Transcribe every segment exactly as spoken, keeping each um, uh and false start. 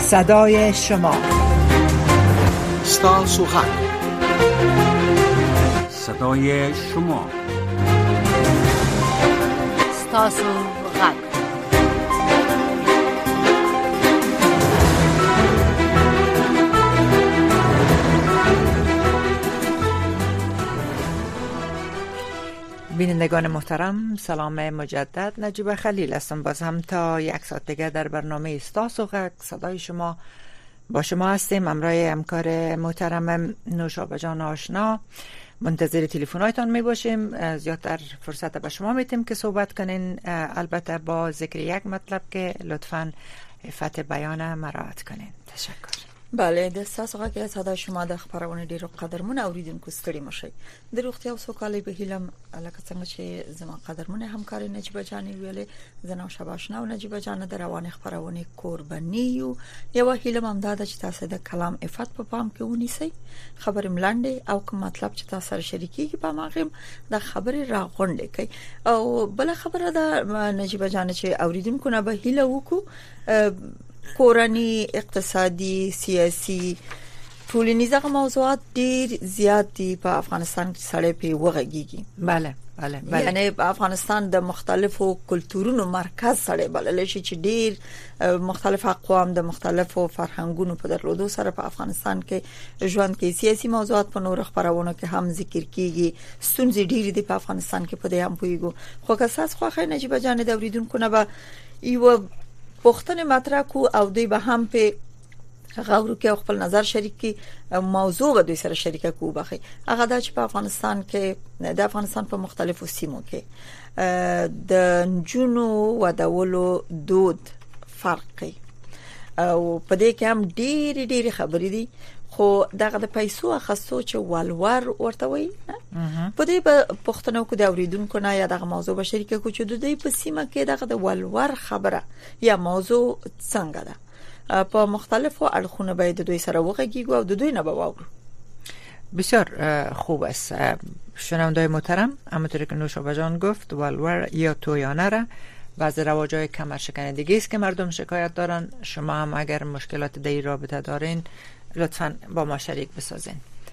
صدای شما، ستاسو غږ، صدای شما، ستاسو غږ. بینندگان محترم، سلام مجدد. نجیب خلیل هستم. باز هم تا یک ساعت دیگه در برنامه ستاسو غږ صدای شما با شما هستیم. همراه همکار محترم نوشابه جان آشنا منتظر تلفن‌هایتان می باشیم. زیادتر فرصت به شما میتیم که صحبت کنین، البته با ذکر یک مطلب که لطفاً عفت بیان مراعات کنین. تشکر. بله، د ستاسو غږ کې صدا شما د خبرونه ډیرو قدرمن اوریدونکو ستړي مشي. د روغتیا او سوکالۍ به هیلم لکه څنګه چې زما قدرمن همکار نجیبه جان ویلې، زنه شباشنا او نجیبه جان د روانه خبرونه قرباني یو یو هیلم هم دا چې تاسو د کلام عفت په پام کې ونیسئ. خبر ملاندې او کوم مطلب چې تاسو سره شریکي په ماغم د خبرې راغونډې کوي. او بل خبره ده نجیبه جان چې اوریدونکو نه به هیله وکړو کورنی، اقتصادي، سیاسي، ټولنیزه موضوعات ډیر زیات دي په افغانستان کې سړی په وغږیږي. بله بله بله یعنی په افغانستان د مختلفو کلتورونو مرکز سړی بلل شي چې ډیر مختلف اقوام د مختلفو فرهنګونو په درلودو سره په افغانستان کې ژوند کوي. سیاسي موضوعات په نور خبرونه کې هم ذکر کیږي. ستونزې ډیر دي په افغانستان کې، په دې هم پویګو. خو که اساس خو خې نجیبه جان د اوریدونکو نه به یو پښتنه مطرح کو او دوی به هم په غوړو کې خپل نظر شریکي موضوع به دوی سره شریکه کو بخي. هغه د چې په افغانستان کې د افغانستان په مختلفو سیمو کې د جنو ودولو دود فرقي او په دې کې هم ډېری ډېری خبرې دي. خو دغه د پیسو اخستو چې والور ورته وي په دې په پښتنو کې د اوریدونکو نه یا دغه موضوع به شریکه کو چې د دې په سیمه کې دغه د والور خبره یا موضوع څنګه ده په مختلفو اړخونو باید دوی سره وغږیږو او د دوی نه به واورو. بسیار خوب است. شنونده‌های محترم، همونطور که نوشابه جان گفت، والور یا تویانه را بعضی رواج‌های کمرشکنندگی است که مردم شکایت دارن. شما هم اگر مشکلات در این رابطه دارین لطفاً با ما شریک بسازین.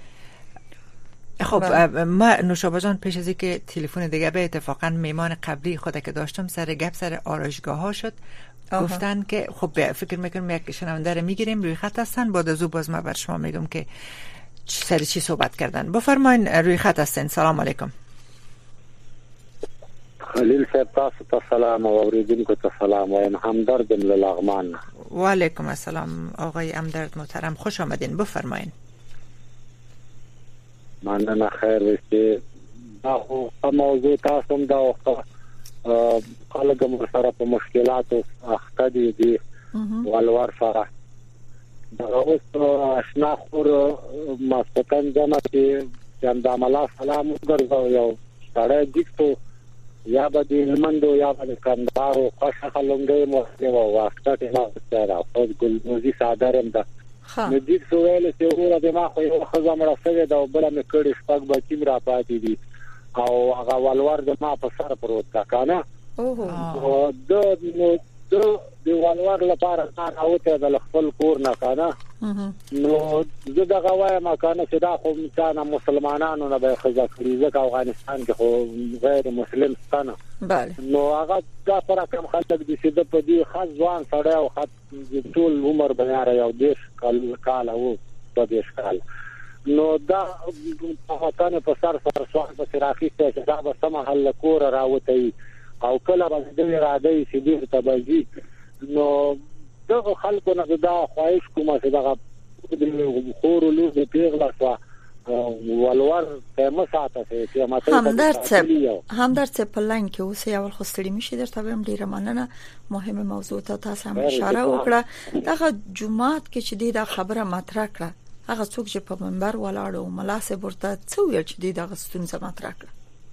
خب ما نوشابه جان پیش از اینکه تلفن دیگه به اتفاقا میمان قبلی خود که داشتم سر گپ سر آرایشگاه ها شد. آها. گفتن که خب فکر میکنم یک شنونده رو میگیریم روی خط هستن، بعد از او باز ما بر شما میگم که سر چی صحبت کردن. بفرمایین، روی خط هستین. سلام علیکم. خلیل صاحب تاسو ته سلام او اوریدونکو ته سلام وایم. همدرد لغمان. و علیکم السلام آقای همدرد محترم، خوش آمدین. بفرمایین. مننه. خیر وشته. دا خو موضوع تاسو هم دا خلک مر سره په مشکلاتو اخته دي دي والور سره. دا اوس آشنا خور ماستکان جمع کې جام الله سلام ورغو یو سره دیکتو یا به د هلمندو یا به د کندهار خوښه خلونګې مو او واسطه نه سره او ګلنوزي صادرم ده. نو دې سوال چې اوره د ما خو یو خزم راځي دا بل مې کړي شپږ بچیم را پاتې دي او هغه والور د ما په سر پروت کا کنه. او د د د والور لپاره کار اوته د خپل کور نه کنه. نو زه دا غوایم کنه چې دا خو انسان مسلمانانو نه به خزا کړی ځکه افغانستان کې خو غیر مسلم ستانه. بله. نو هغه دا پر کوم خلک دي چې د په دې خاص ځوان سره او خاص ټول عمر بیان یو دیش کال کال او د دیش کال. نو دا په تانه په سر سر سوال په راخي چې دا به سم حل کور راوته او کله به د اراده چې دې ته بځي. نو دغه خلکو نه دا خواهش کوم چې دغه خور له دې پیغلا سوا ولور په مساته چې ماته همدرد صاحب همدرد صاحب په لاین کې اوس یو خستړی میشي درته هم ډیره مننه. مهمه موضوع ته تاسو هم اشاره وکړه. دغه جمعات کې چې دا خبره مطرح کړه هغه څوک چې په منبر ولاړ او ملاسه ورته څو ویل چې دغه ستونزه مطرح کړه.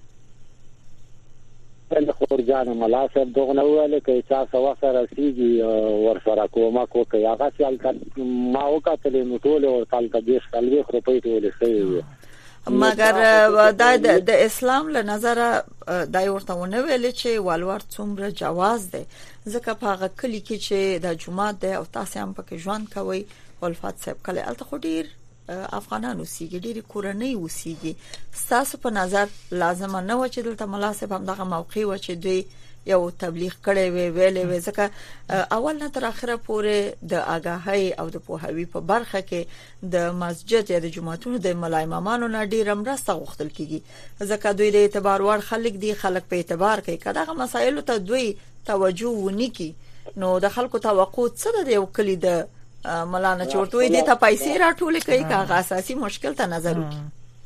بل خورجان ملاسه دغه نو ویل کې چې تاسو سره سيږي ور سره کومه کوي هغه چې ما وکړل نو ټول او تل کې دیش کلوي خو په ټول شي. مګر دا د اسلام له نظر دا ورته ونه ویل چې والور څومره جواز دی ځکه په هغه کلی کې چې د جمعه د او تاسو هم پکې ژوند کوي ولفات صاحب کله الته خو ډیر افغانانو سیګي ډیر کورنۍ وسیږي تاسو په نظر لازم نه و چې دلته مناسب هم دغه موقع و چې دوی یو تبلیغ کړي وی ویلې وی ځکه اول نه تر اخره پورې د آگاهی او د پوهاوی په برخه کې د مسجد یا د جمعتونو د ملای امامانو نه ډیر مرسته غوښتل کیږي ځکه دوی د اعتبار وړ خلک دي خلک په اعتبار کوي کداغه مسایلو ته دوی توجه ونکي نو د خلکو توقع څه د یو کلی د ملانه چورتوي د ته پیسې راټول کوي کاغه اساسي مشکل ته نظر وکړي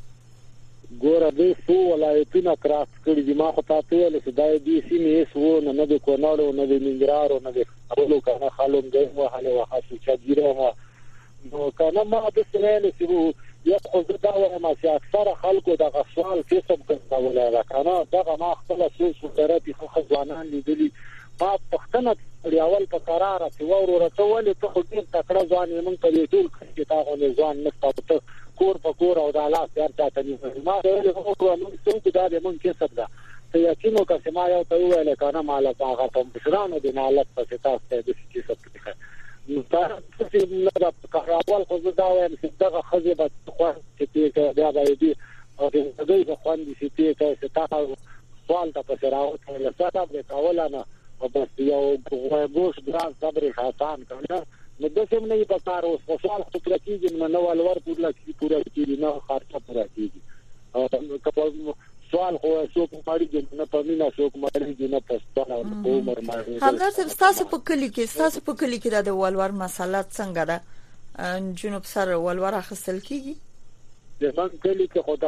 ګوره د سو ولایتونو کراس کړي دي ما خو تاسو ول چې دا دي سیمې سو نه نه د کونړ نه د ننګرهار نه د اولو کنه خالوم دی مو حاله وخت چې ډیره نو کنه ما د سره چې وو یو خو دا وایم چې اکثر خلکو د غسوال کسب کوي دا کنه دا ما خپل سوس ورته خو ځوانان لیدلي په پښتنه اول په قرار چې ورو ورته ته خو دې تکړه ځوان یې مونږ ته ټول کې تاغه نه ځوان نه تاسو کور په کور او د الله سره چاته نه ما له هغه نو څنګه دا به مونږ کې صدا ته یقینو کا چې ما یو ته ویل کنه مال هغه په بشرانو د نالت په تاسو ته د څه څه نو تاسو چې نه دا اول خو دا وایم چې دا خزه به خو چې دا به دي او د دې خو اندي چې تاسو تاسو سوال تاسو راوته له تاسو به کولانه او بس یو غوښ ګران صبر خاطان کنه نو د څه نه په کار اوس خوشحال خپل کیږي نو نو ولور پورلا کی پورا کیږي نو خرچه پورا کیږي او کله سوال خو څوک مړی نه پمینه څوک مړی نه پښتون او عمر مړی همدار تاسو په کلی کې تاسو په کلی کې د ولور مسله څنګه ده جنوب سره ولور اخیستل کیږي د من کلی کې خدا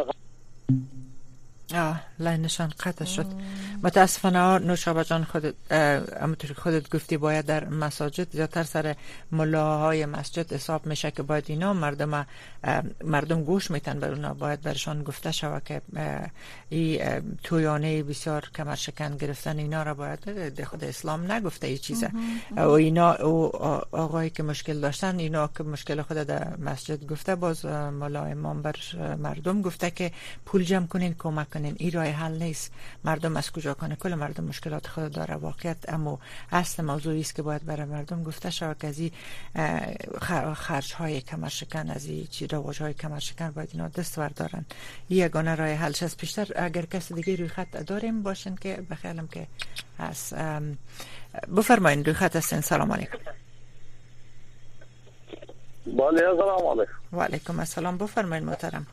آه لاینشان قطع شد. متاسفانه نوشابه جان خودت همونطور که خودت گفتی باید در مساجد زیادتر سر ملاهای مسجد حساب میشه که باید اینا مردم مردم گوش میتن بر اونا باید برشان گفته شود که این تویانه بسیار کمرشکن گرفتن اینا را باید ده خود اسلام نگفته ای چیزه و اینا او آقایی که مشکل داشتن اینا که مشکل خود در مسجد گفته باز ملا امام بر مردم گفته که پول جمع کنین کمک کنین این راه حل نیست مردم از کجا کنه کل مردم مشکلات خود داره واقعیت اما اصل موضوعی است که باید برای مردم گفته شود که از این خرج های کمرشکن از این رواج های کمرشکن باید اینا دست بردارن یگانه راه حلش از پیشتر اگر کسی دیگه روی خط داریم باشن که بخیالم که از بفرمایین روی خط هستین. سلام علیکم. بله سلام علیکم. و علیکم السلام. بفرمایین محترم.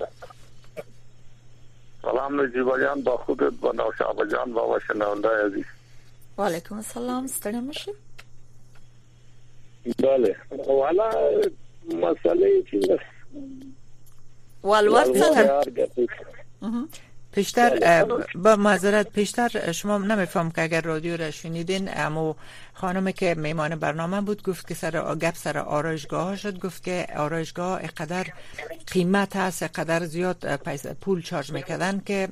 سلام نجیبا جان با خودت با نوشابه جان با شنونده عزیز. و علیکم السلام. ستړی مشه. بله والا مسئله چیه؟ والوار څنګه؟ پیشتر با معذرت پیشتر شما نمیفهم که اگر رادیو را شنیدین اما خانمی که میمان برنامه بود گفت که سر گپ سر آرایشگاه ها شد گفت که آرایشگاه اقدر قیمت هست اقدر زیاد پول چارج میکردن که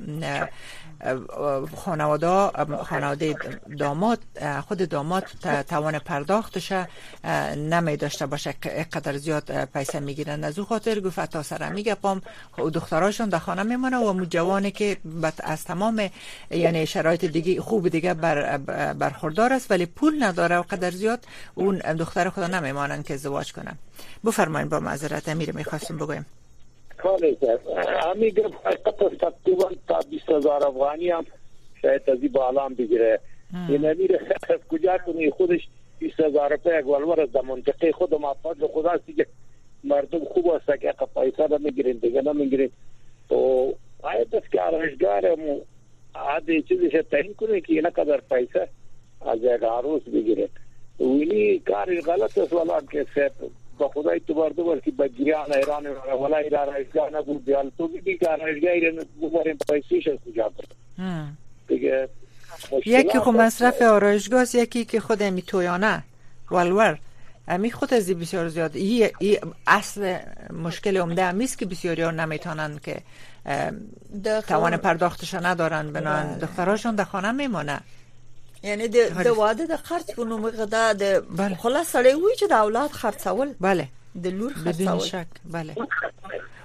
خانواده خانواده داماد خود داماد توان پرداختش نمی داشته باشه اقدر زیاد پیسه میگیرن از او خاطر گفت تا سر میگپام دختراشون در خانه میمونه و مو جوانی که از تمام یعنی شرایط دیگه خوب دیگه بر برخوردار است ولی پول نداره و قدر زیاد اون دختر خدا نمیمانن که ازدواج کنن. بفرمایید با معذرت امیر میخواستم بگویم. خاله همین گفت حقیقت تقریبا تا بیست هزار افغانی هم شاید از این بالا هم بگیره این امیر کجا کنی خودش بیست هزار روپه یک ولور از منطقه خود ما فضل خدا است که مردم خوب است که پیسه را میگیرین دیگه نمیگیرین و آید است که آرایشگاه مو عادی چیزش تعیین کنه که اینا قدر پیسه از یک عروس بگیره و اینی کاری غلط است ولی که سیب با خدای تو برده بر که بگیریان ایران ولی ایران آرایشگاه نبود دیال تو بگی که آرایشگاه ایران ببریم پیسیش از کجا برد دیگه یکی خود مصرف آرایشگاه است یکی که خود امی تویانه ولور امی خود از بسیار زیاد ای, ای اصل مشکل عمده امیست که بسیاری ها نمیتونن که توان پرداختش ندارن بنان دختراشون در خانه میمونه یعنی د واده د خرج په نوم غدا د خلاص سړی وی چې د اولاد خرڅول بله د لور بدون خرڅول شک بله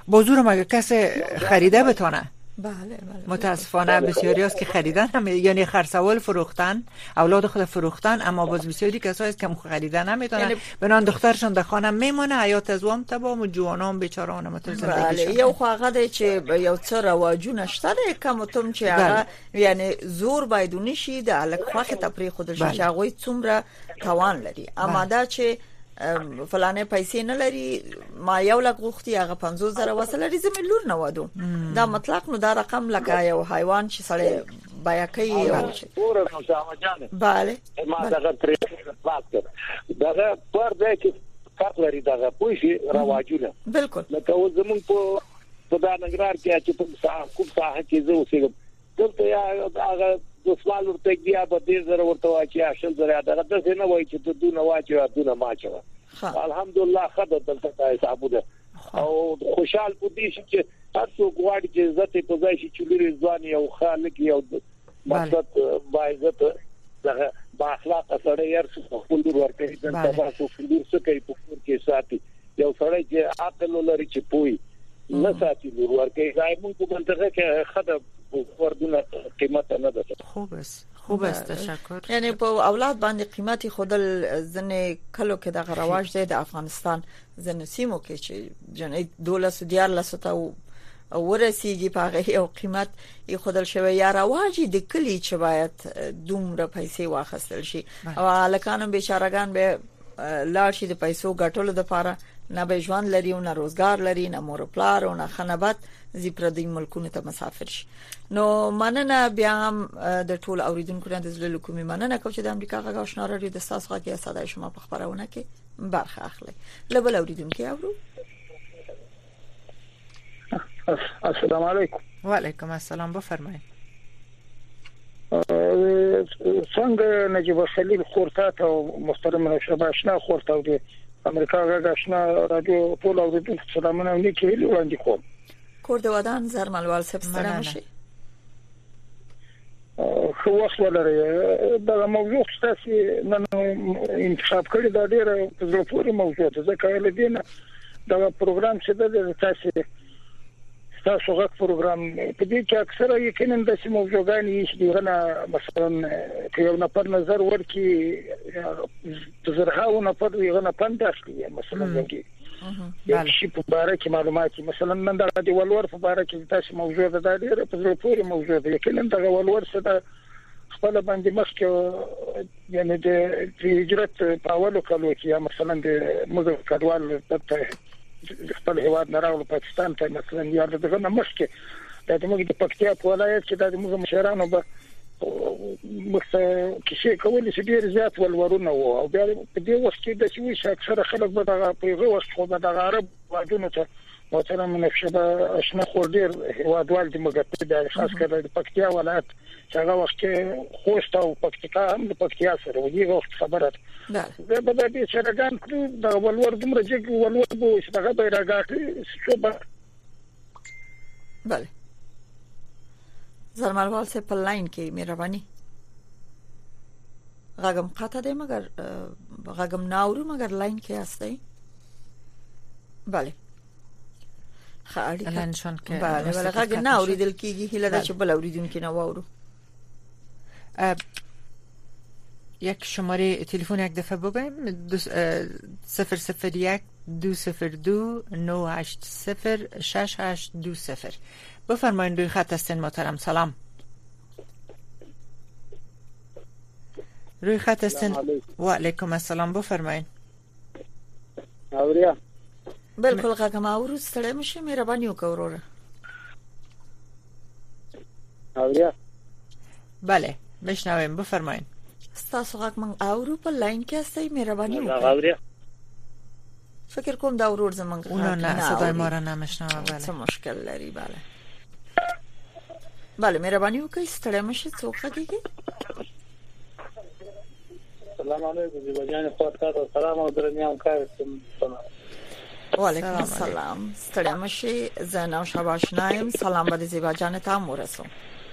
بازور مگه کسی خریده بتونه؟ بله بله متاسفانه بسیاری است که خریدن هم، یعنی خرسوال فروختن، اولاد خود فروختن، اما باز بسیاری کسایی است که خریدن نمیتونن، یعنی بنان دخترشون در خانه میمونه، حیات از وام تبا و جوانان بیچاره‌ها متو زندگیشون. بله یو خو هغه چې یو څه رواجونه شته کوم تم چې هغه یعنی زور باید نشي د الک خوخه تفریح خود شي چې هغه څومره توان لري، اما دا چې فلانه پیسې نه لري ما یو لک غوښتي هغه پنځوس زره وسه لري زمي لور نه وادو، دا مطلق نو دا رقم لکه یو حیوان چې سړی بیا کوي. بله ما دغه ترې بات کړ دغه پر دې کې کار لري دغه پوښي رواجونه بالکل لکه و زمون په په دا نګرار کې چې په ساحه کوم ساحه کې زه اوسېږم دلته یا هغه د سوال ورته بیا په دې زره ورته واچي اشل زره دغه د نه وای چې د دونه واچي او دونه ماچو الحمدلله خدای دلته حسابونه او خوشحال پدې چې تاسو غواړئ چې عزت په ځای شي چې لري ځوان یو خالق یو مقصد باعزت دغه با اخلاق سره یې څه خپل ورکړي د تاسو خپل څه کوي په کور کې ساتي یو سره چې عقل لري چې پوي نه ساتي ورکړي زایمون په منطقه کې خدای وردونه قیمت نه ده. خوب است خوب است تشکر. یعنی په اولاد باندې قیمتي خودل ځنه کلو کې د رواج دی د افغانستان ځنه سیمو کې چې جنې دولس دیار لسته ورسیږي په هغه یو قیمت یې خودل شوی یا رواجی د کلی چې باید دومره پیسې واخیستل شي او الکانو بیچارهګان به لاړ شي د پیسو ګټلو لپاره، نه به ژوند لري او نه روزګار لري، نه مور پلار او نه خنبت زی پردي ملکونو ته مسافر شي. نو مننه بیا هم د ټول اوریدونکو نه د زړه کومې مننه کوم چې د امریکا غږ آشنا رادیو د تاسو غږی صداي شما په خبرونه کې برخه اخلي. لبل اوریدونکو اورو. السلام علیکم. و علیکم السلام، بفرمایئ. څنګه نجیب خلیل خورتات او محترم نوشابه آشنا خورتاو د امریکا غږ آشنا رادیو ټول اوریدونکو سلامونه ولیکي وړاندې کوم. کور د ودان زرملوال صاحب ستړي شي. خو وخت ولري دا موضوع تاسو نن انتخاب کړی دا ډیره په پوره موضوع ده ځکه له دې نه دا پروګرام چې د تاسو تاسو غږ پروګرام په دې کې اکثره یقینا د سیمو موضوعګانی چې دغه مثلا یو نفر نظر ورکي زرهاو نفر یو نفر داخلي مثلا دغه یو شی په اړه کې معلومات مثلا نن د ولور په اړه کې تاسو موضوع ده ډیره په پوره موضوع ده یقینا د ولور سره خپل باندې مخکې یعنی د هجرت په اولو کالو کې مثلا د موږ کډوال ته خپل هیواد نه راغلو پاکستان ته مثلا یا دغه مخکې د موږ د پکتیا په ولایت کې د موږ مشرانو به مخه کیسه کولې چې ډیر زیات ولورونه وو او بیا په دې وخت کې د شوي چې اکثره خلک به دغه په یو وخت خو د عرب واجونو ته مثلا منشبه آشنا خور ډیر هیوادوال د مګټې د خاص کړه د پکتیا ولایت چې هغه وخت کې خوست او پکتیا هم د پکتیا سره و دې وخت خبره ده دا به د دې شرګان کړو د ولور دومره چې ولور به چې هغه به راګاټي څه بله زرملوال سے په لاین کې مهرباني غاګم قاطه دی مګر غاګم ناورو مګر لاین کې هستي. بله خاړي لنشان کې بله بله غاګ نه اوریدل کیږي هله د چې بل اوریدونکو نه واورو. یک شماره تلفن یک دفعه بگویم صفر صفر یک دو صفر دو نه هشت صفر شش هشت دو صفر. بفرمایید روی خط هستین محترم. سلام روی خط هستین. و علیکم السلام، بفرمایید. اوریا بالکل غاګم اورو ستړی مشه مهرباني وکوروره. اوریا بله بشنویم، بفرمایید. تاسو غاګ من اورو په لاین کې هستئ مهرباني وکړئ. اوریا فکر کوم دا ورور زمونږ اونو نه صدای ما را نمیشنوه. بله څه مشکل لري. بله بله مهرباني وکړئ ستړی مشه. څوک راګیږي؟ السلام علیکم زیبا جان خواته سلام او درنیام کارتم. وعلیکم السلام. ستړی مشه. زه نوشابه آشنایم. سلام به زیبا جان ته ورسوم.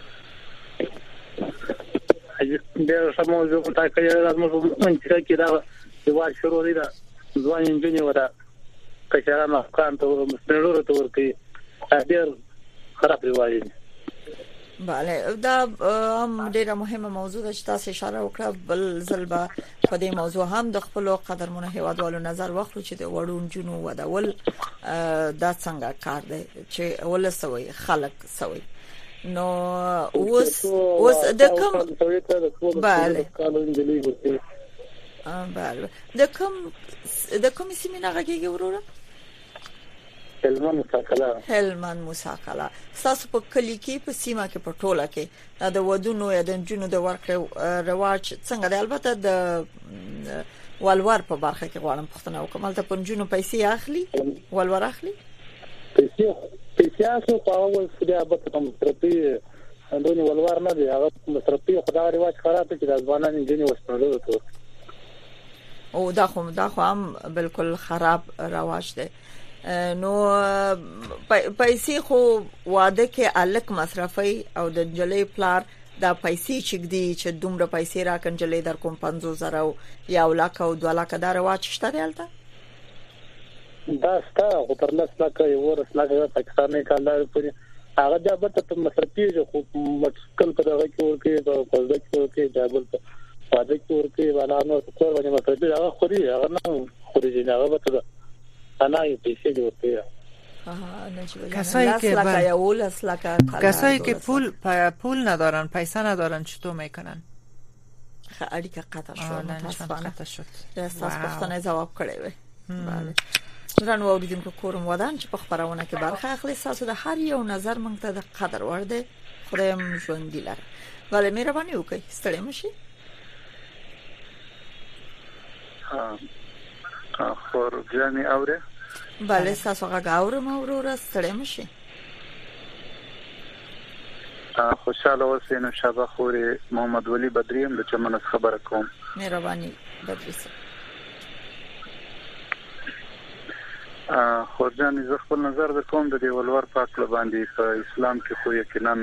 ډېر سمو جو پتا کوي راځم چې کې دا دیوال شروع دی دا ځوان انجنیر ودا کچرانه کانته مستنور ته ورکی ډېر خراب رواج دی. بله دا هم ډیره مهمه موضوع ده چې تاسو اشاره وکړه. بل ځلبه په دې موضوع هم د خپل قدرمنو هیوادوالو نظر واخلو چې د وړو جنو ودول دا څنګه کار دی چې ولسوي خلک سوي. نو اوس اوس د کوم بله بله د کوم د کوم سیمه نه غږیږي وروره؟ هلمند مساکلا. هلمند مساکلا. تاسو په کلی کې په سیمه کې په ټوله کې د ودونو یا د جنونو د ورکړې رواج څنګه دی؟ البته د ولور په برخه کې غواړم پوښتنه وکم. البته په جنونو پیسې اخلي، ولور اخلي؟ پیسې پیسې اخلي په اول کې د ابد کوم ترپی اندونی ولور نه دی. هغه ترپی خدای رواج خراب کړي د ځوانانو جنې وسپړلو ته. او دا خو دا خو هم بالکل خراب رواج دی. نو پیسې خو واده کې الک مصرفي او د جلې پلار دا پیسې چې دی چې دومره پیسې راکنجلې در کوم پنځوس زره یا لاک او دوه لاک دا رواج شته دلته؟ دا ستا خو پر لاس لاک یو ورس لاک د پاکستاني کاندار پورې هغه د ابد په مصرفي خو مشکل په دغه کې ورکې په قضا کې ورکې جابل په واده کې ورکې ولا نو څور باندې مصرفي هغه خوري هغه نه خوري نه هغه به انا یې پیسې جوړته. آها نجیب کسایی که بر... کسایی که پول پول ندارن، پیسه ندارن چطور میکنن؟ اړیکه قطع شو. متاسفانه قطع شد. اساس پښتنه جواب کړی وي. بله رن اوریدونکو کوم ودان چې په خبرونه کې برخه اخلي. تاسو د هر یو نظر مونږ ته د قدر ور دي. خدای مو ژوند لري. بله مهرباني وکړئ ستړي مشي. ها خور جاني اوره. بله تاسو هغه اورم اورور ستړي مشي. خوشاله اوسئ. نو شابه خوري محمد ولی بدریم د چمن خبره کوم. مهرباني بدري ا خورجان زه خپل نظر د کوم د ولور پاک باندې په اسلام کې خو یقینا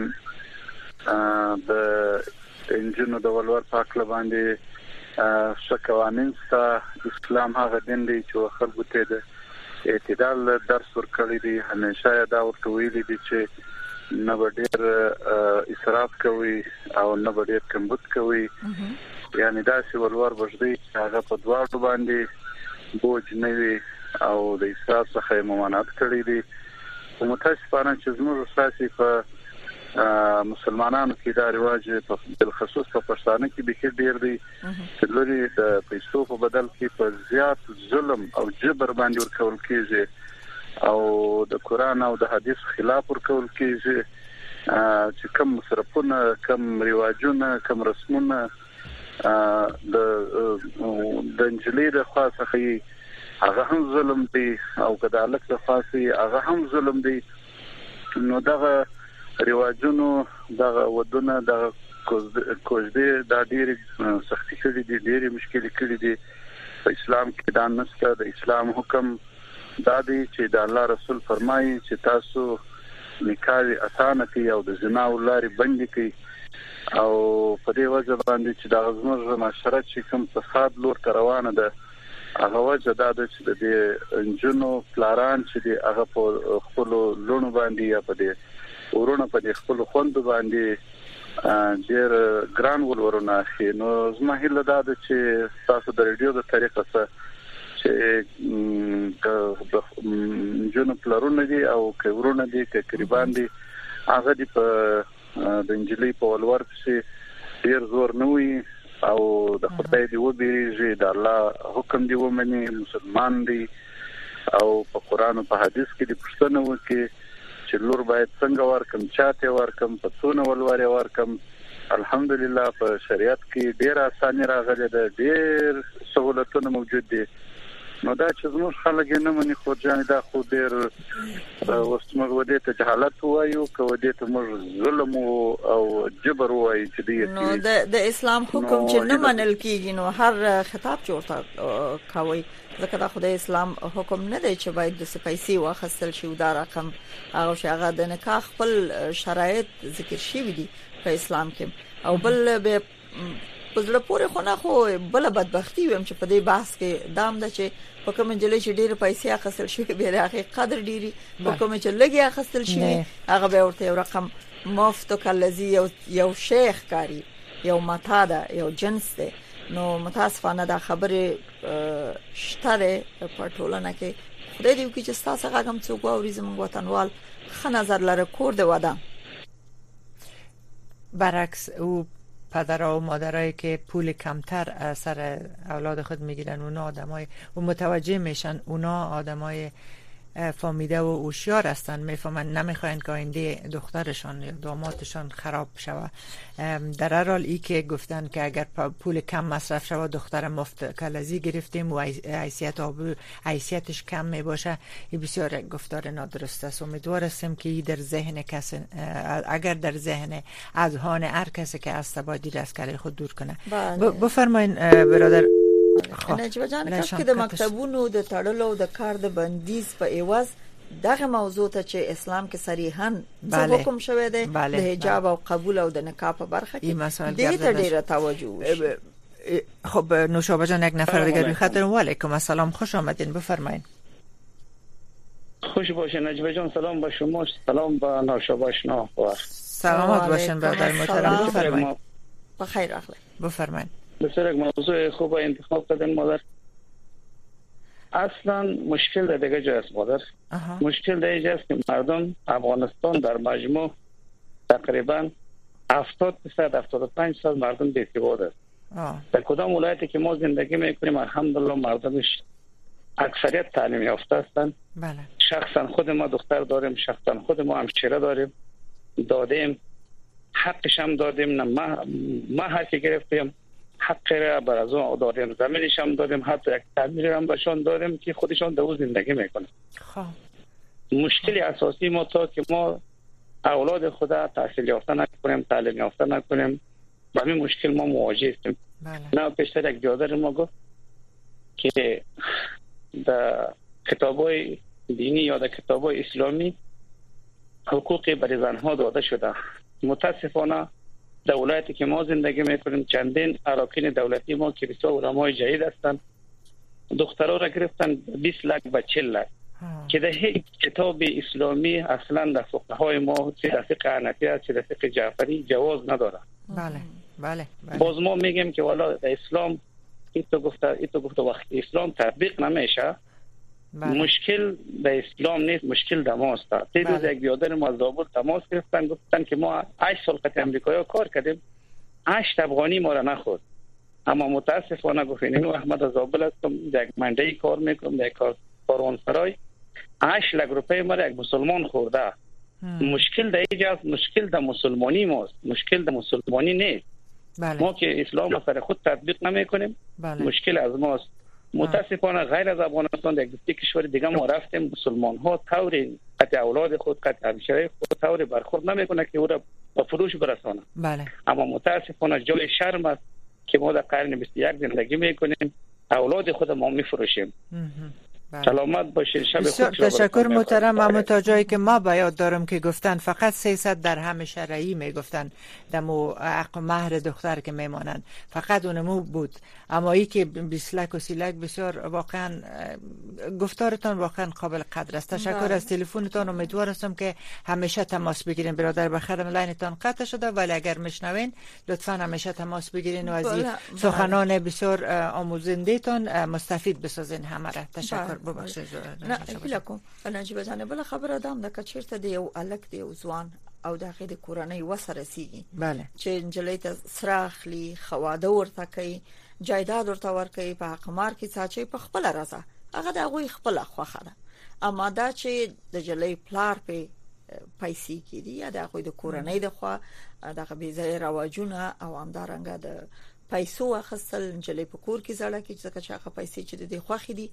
د انجنونو د ولور پاک باندې شکوانین ستا اسلام هغه دین دی چې خلکو ته د اعتدال درس ورکړی دی. همیشه دا ورته ویلي دي چې نه ډېر اسراف کوي او نه ډېر کمبود کوي. یعنی دا چې ولور بجدي هغه په دواړو باندې بوج نه وي او د اسراف څخه ممانعت کړی دي. متاسفانه چې زموږ اساسي په مسلمانانو کې دا رواج په بالخصوص په پښتانه کې به ډیر دی چې لري د پیسو په بدل کې په زیات ظلم او جبر باندې ورکول کېږي او د قران او د حدیث خلاف ورکول کېږي چې کوم مصرفونه کوم رواجونه کوم رسمونه د د انجلي د خاصه هغه هم ظلم دی او کدالک د خاصي هغه هم ظلم دی. نو دغه رواجونو دغه ودونه دغه کوژدې د ډېر سختي کړي دي ډېر مشکل کړي دي. په اسلام کې دا نسته. د اسلام حکم دا دی چې د الله رسول فرمایي چې تاسو نکاح اسانه کړئ او د زنا ولاري بندي کړئ او په دې وجه باندې چې د زموږ معاشره چې کوم فساد لور روانه ده هغه وجه دا ده چې د انجنونو پلاران چې هغه په خپل لونو باندې یا په دې ورونه په دې خپل خوند باندې ډېر ګران ولورونه اخی. نو زما هیله دا ده چې تاسو د ریډیو د طریقه سره چې د جنونو پلارونه دي او کورونه دي تقریبا دي هغه دي په د انجلي په ولور کې ډېر زور نه وي او د خدای دی وبېږي د الله حکم دی ومني مسلمان دي او په قران او په حديث کې د پښتنو وکي چې لور باید څنګه ورکم چاته ورکم په څونه ولور ورکم. الحمدلله په شریعت کې ډېر اساني راغلي ده ډېر سہولتونه موجود دي. نو دا چې زموږ خلک نه مني خو ځان دا خو ډېر وسمر ودې ته جهالت وایو کو دې ته موږ ظلم او جبر وایي چې دې نو د اسلام حکم چې نه منل کیږي نو هر خطاب چورته کوي ځکه دا خدای اسلام حکم نه دی چې باید د پیسې واخستل شي او دا رقم هغه شغه د نکاح خپل شرایط ذکر شوی دي په اسلام کې او بل به پزړه پورې خو نه خو بل بدبختی ويم چې په دې بحث کې دام د چې په کوم جلې چې ډېر پیسې اخیستل شي به راغی قدر ډېری په کوم چې لګي اخیستل شي هغه به ورته یو رقم مفت کلذي یو یو شیخ کاری یو متاده یو جنس ده. نو متاسفانه دا خبره شتره په ټولنه کې خدای دې وکړي چې تاسو هغه هم څوک اوري زموږ وطنوال ښه نظر لره کور ده ودا. برعکس او پدرها و مادرایی که پول کمتر سر اولاد خود میگیرن اونا آدمای و متوجه میشن اونا آدمای فامیده و هوشیار هستن، میفهمن نمیخواین که آینده دخترشان یا دامادشان خراب شود. در هر حال ای که گفتن که اگر پول کم مصرف شود دختر مفت کلذی گرفتیم و حیثیت آبرو حیثیتش کم می باشه، این بسیار گفتار نادرست است. امیدوار هستم که ای در ذهن کسی اگر در ذهن اذهان هر کسی که هست باید از کلی خود دور کنه. بفرمایین برادر. نجیبه جان که د مکتبونو د تړلو د کار د بندیز په ایواز دغه موضوع ته چې اسلام کې صریحاً څه حکم شوی دی د حجاب او قبول او د نکاح په برخه کې دې ته ډیره توجه وشي. خب نوشابه جان یک نفر دیگر روی خط. و علیکم السلام، خوش آمدین، بفرمایید. خوش باشین نجیبه جان، سلام با شما، سلام با نوشابه آشنا. سلامت باشین برادر محترم، بفرمایید. بخیر اخلاق، بفرمایید. بسیار یک موضوع خوب انتخاب کردن مادر. اصلا مشکل در دیگه جای است مادر. مشکل در اینجا است که مردم افغانستان در مجموع تقریبا هفتاد درصد هفتاد و پنج درصد مردم بی‌سواد است. در کدام ولایتی که ما زندگی میکنیم الحمدلله مردمش اکثریت تعلیم یافته هستند. بله. شخصا خود ما دختر داریم، شخصا خود ما همشیره داریم، دادیم، حقش هم دادیم، نه ما ما حقی گرفتیم، حق را بر از اون داریم، زمینش هم داریم، حتی یک تعمیر هم بهشون داریم که خودشون در اون زندگی میکنن. خب مشکلی اساسی ما تا که ما اولاد خدا تحصیل یافته نکنیم، تعلیم یافته نکنیم، با همین مشکل ما مواجه هستیم. بله. نه پیشتر یک برادر ما گفت که در کتابای دینی یا در کتابای اسلامی حقوقی برای زنها داده شده. متاسفانه در ولایتی که ما زندگی میکنیم چندین اراکین دولتی ما که بسیار علمای جدید هستند دخترها را گرفتن بیست لک و چهل لک که در هیچ کتاب اسلامی اصلا در فقهای ما چه در فقه حنفی چه در فقه جعفری جواز نداره. بله بله, بله. باز ما میگیم که والا در اسلام این تو گفته این تو گفته وقتی اسلام تطبیق نمیشه. بله. مشکل به اسلام نیست، مشکل در ماست. تی روز یک بیادر ما از زابل تماس گرفتن گفتن که ما هشت سال قطع امریکایی کار کردیم، هشت افغانی ما را نخورد. اما متاسفانه گفتن احمد از زابل هستم، یک منډی کار میکنم، در کاروانسرای، هشت لک روپیه ما را یک مسلمان خورده. هم. مشکل در اینجا است، مشکل در مسلمانی ماست، مشکل در مسلمانی نیست. بله. ما که اسلام را سر خود تطبیق نمیکنیم. بله. مشکل از ماست. متاسفانه غیر از افغانستان در یک کشور دیگه ما رفتیم، مسلمان ها طوری قطع اولاد خود قطع همشیره خود طوری برخورد نمیکنه که او را به فروش برسانه. بله. اما متاسفانه جای شرم است که ما در قرن بیست و یک زندگی میکنیم، اولاد خود ما میفروشیم. بله. سلامت باشید، شب خوب. تشکر محترم. اما تا جایی که ما به یاد دارم که گفتن فقط سیصد درهم شرعی میگفتن دمو حق مهر دختر که میمانند، فقط اونمو بود. اما ای که بیست لک و سی لک بسیار واقعا گفتارتان واقعا قابل قدر است. تشکر بله. از تلفنتان. امیدوار هستم که همیشه تماس بگیرین. برادر بخیر لاینتان قطع شده ولی اگر میشنوین لطفا همیشه تماس بگیرین و از این سخنان بسیار آموزنده تان مستفید بسازین همه را. تشکر. ببخشید نه کلکو نجیبه جان بل خبر ادم د کچیرته دی او الک دی او ځوان او دغه د کورنۍ وسره سیږي. بله. چې انجلۍ ته سراخلی خواده ورته کوي، جایداد ورته ورکوي، په قمار کې ساچي په خپل رضا هغه دغه خپل خوخه ده. اما دا چې د جلۍ پلار په پیسې کې دی یا دغه د کورنۍ د خوا دغه بيځای رواجونه او همدارنګه د پیسو اخستل انجلۍ په کور کې زړه کې چې څنګه هغه پیسې چې د خوخي دي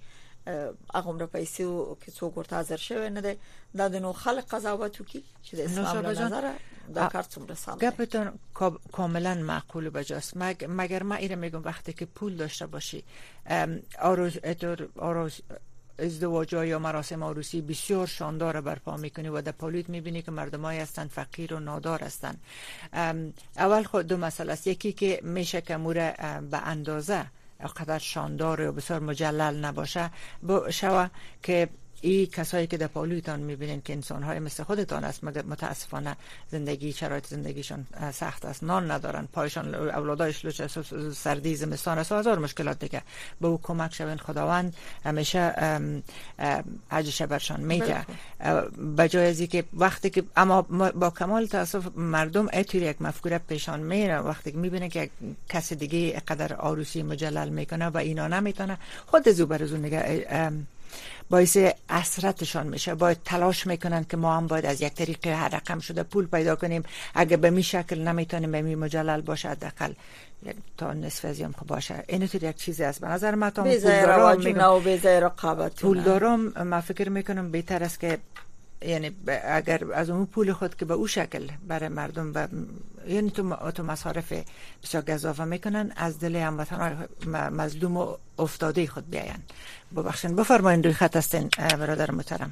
هغه مر پیسې کې څوک ورته حاضر شوی نه دی. دا د نو خلق قضاوت وکي چې د اسلام له نظر دا کار څومره سم دی. گپتون کاملا معقول و بجاست. مگر ما ایره میگم وقتی که پول داشته باشی آروز اتور آروز ازدواج یا مراسم عروسی بسیار شاندار برپا میکنی و در پالیت میبینی که مردمایی هستند فقیر و نادار هستند. اول خود دو مسئله است، یکی که میشه که موره به اندازه قدر شاندار و بسیار مجلل نباشه شوه که ای کسایی که در پالویتان میبینین که انسان‌های مثل خودتان است، مگر متاسفانه زندگی شرایط زندگیشان سخت است، نان ندارن، پایشان اولادایش لوچ سردی زمستان است و هزار مشکلات دیگه، به او کمک شوین. خداوند همیشه اجرش برشان میده. بجای از اینکه وقتی که اما با کمال تاسف مردم اینطوری یک مفکوره پیشان میره، وقتی که میبینه که کسی دیگه قدر عروسی مجلل میکنه و اینا نمیتونه، خود زو بر زو نگه باعث حسرتشان میشه. باید تلاش میکنن که ما هم باید از یک طریق هر رقم شده پول پیدا کنیم، اگه به می شکل نمیتونیم به می مجلل باشه حداقل تا نصف از یوم باشه. این تو یک چیزی است به نظر من. تا پول دارم و بیزای رقابت پول دارم من فکر میکنم بهتر است که یعنی اگر از اون پول خود که به او شکل برای مردم و یعنی تو تو مصارف بسیار گزافه میکنن، از دل هموطنان مظلوم و افتاده خود بیاین. ببخشید بفرمایید، روی خط هستین برادر محترم.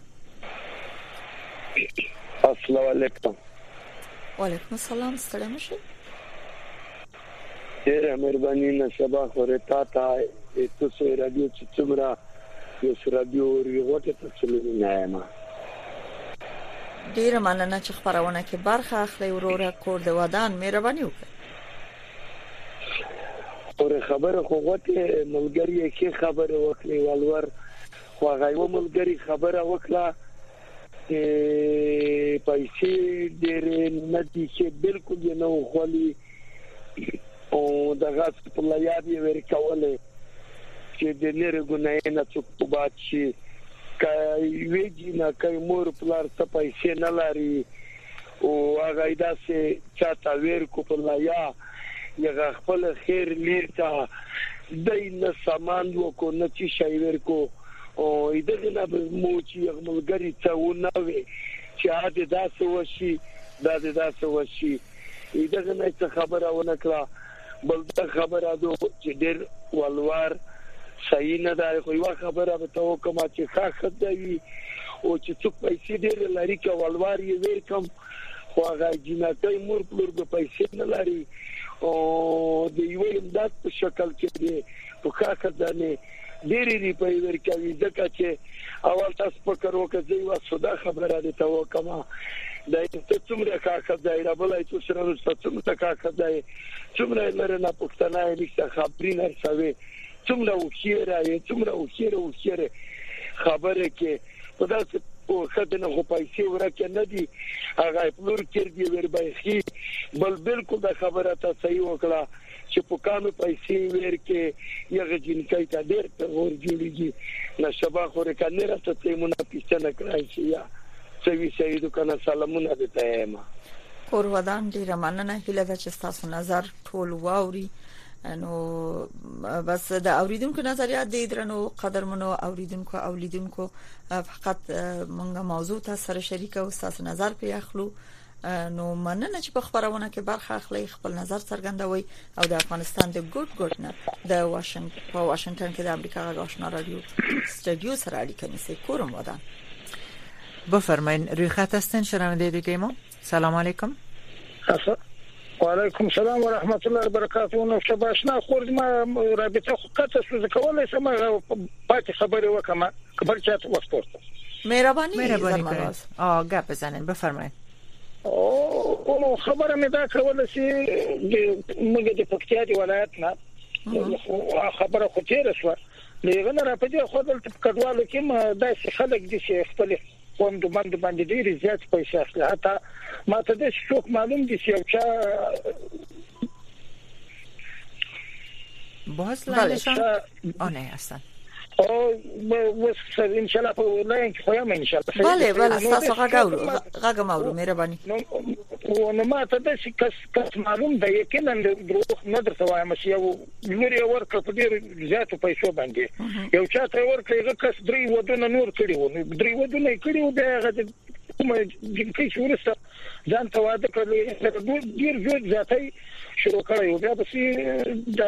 السلام علیکم. و علیکم السلام. ستړی مشه. ډیره مهرباني نه سبا خوره تا تا تاسو رادیو چې څومره یو رادیو ریغوټه تاسو نه ما ډیره مننه چې خبرونه کې برخه اخلي. وروره کور د ودان مهرباني وکړه. اور خبره خو غوته ملګری کې خبره وکړي ولور خو غایو ملګری خبره وکړه چې پیسې ډېر نه دي چې بالکل نه خولي او دغه په لایاب یې ورکواله چې د نړۍ ګناه نه څوک پاتشي کای ویجی نه کای مور پلار ته پیسې نه لري او هغه داسې چاته ور کو په لایا یغه خپل خیر لیرته دینه سامان وکړو نه چې شای ور کو او دغه نه مو چې ملګری ته ونه وي چې اده داسې وشي داسې داسې وشي دغه نه خبره ونه کړه بل دا خبره ده چې ډېر ولور صحیح نه ده. خو یو خبره به تو کوم چې ښه خدای او چې څوک پیسې ډېر لري کې ولور یې وکم خو هغه جناتای مور پلور به پیسې نه لري او د یو امداد په شکل کې دی په ښه خدای ډېری ریپای ورکوي ځکه چې اول تاسو فکر وکړئ یو سودا خبره ده تو کوم دا ته څومره ښه خدای را بلای چې سره څومره ښه خدای څومره لرنه پښتنه نشته خبرې نه سوي څومره وخیره یې څومره وخیره وخیره خبره کې په داسې په خدانه خو پیسې ورکه نه دي هغه پلور کړ دی ور بایخي بل بالکل دا خبره ته صحیح وکړه چې په کانو پیسې ورکه یغه جنکای ته ډېر په ور جوړیږي نه شبا خو رکنه راته ته مونږ پیښنه کړای شي یا سوي سيدو کنه سلامونه دته ما کور ودان ډیره مننه. هیله ده چې تاسو نظر ټول واوري. نو بس د اوریدونکو نظریات دې درنو قدرمنو اوریدونکو اولیدونکو فقط مونږه موضوع ته سره شریک او تاسو نظر په اخلو. نو مننه چې په خبرونه کې برخه اخلي، خپل نظر څرګندوي او د افغانستان د ګډ ګډ نه د واشنگټن په واشنگټن کې د امریکا غږ آشنا رادیو استودیو سره اړیکه نیسي. کورم ودان بفرمایید، روی خط هستین شنونده دیگه ما. سلام علیکم. و علیکم السلام و رحمت الله و برکاته. نو شباشنا خورد ما رابطه خو قطه سوزه کولای سم پاتې خبره وکم خبر چات وخت ورته. مهرباني مهرباني کنید. آ گپ بزنین بفرمایید. او نو خبره مې دا کوله چې موږ د پکتیا دی ولایت نه خبره خو تیر شو لږه نه را پدې خو دلته کډوالو کې ما داسې خلک دي چې خپل قوم د باندې باندې ډېر زیات پیسې اخلي. حتی ما ته د څوک معلوم دي چې یو چا باز لایشان آنه هستن او وس ان شاء الله په لاین کې خو یم ان شاء الله. بله بله تاسو غاګاورو غاګماورو مهرباني. نو نو ما ته د کس کس معلوم دی یقینا دروغ نه درته وایم چې یو نور یو ورکړ په ډېر زیاتو پیسو باندې یو چا ته ورکړ یو کس درې ودونه نور کړی و نو درې ودونه کړی و دا هغه کومه جنکي شورسته ځان ته واده کړی ډېر ډېر زیات زیاتای شروع کړی و بیا به د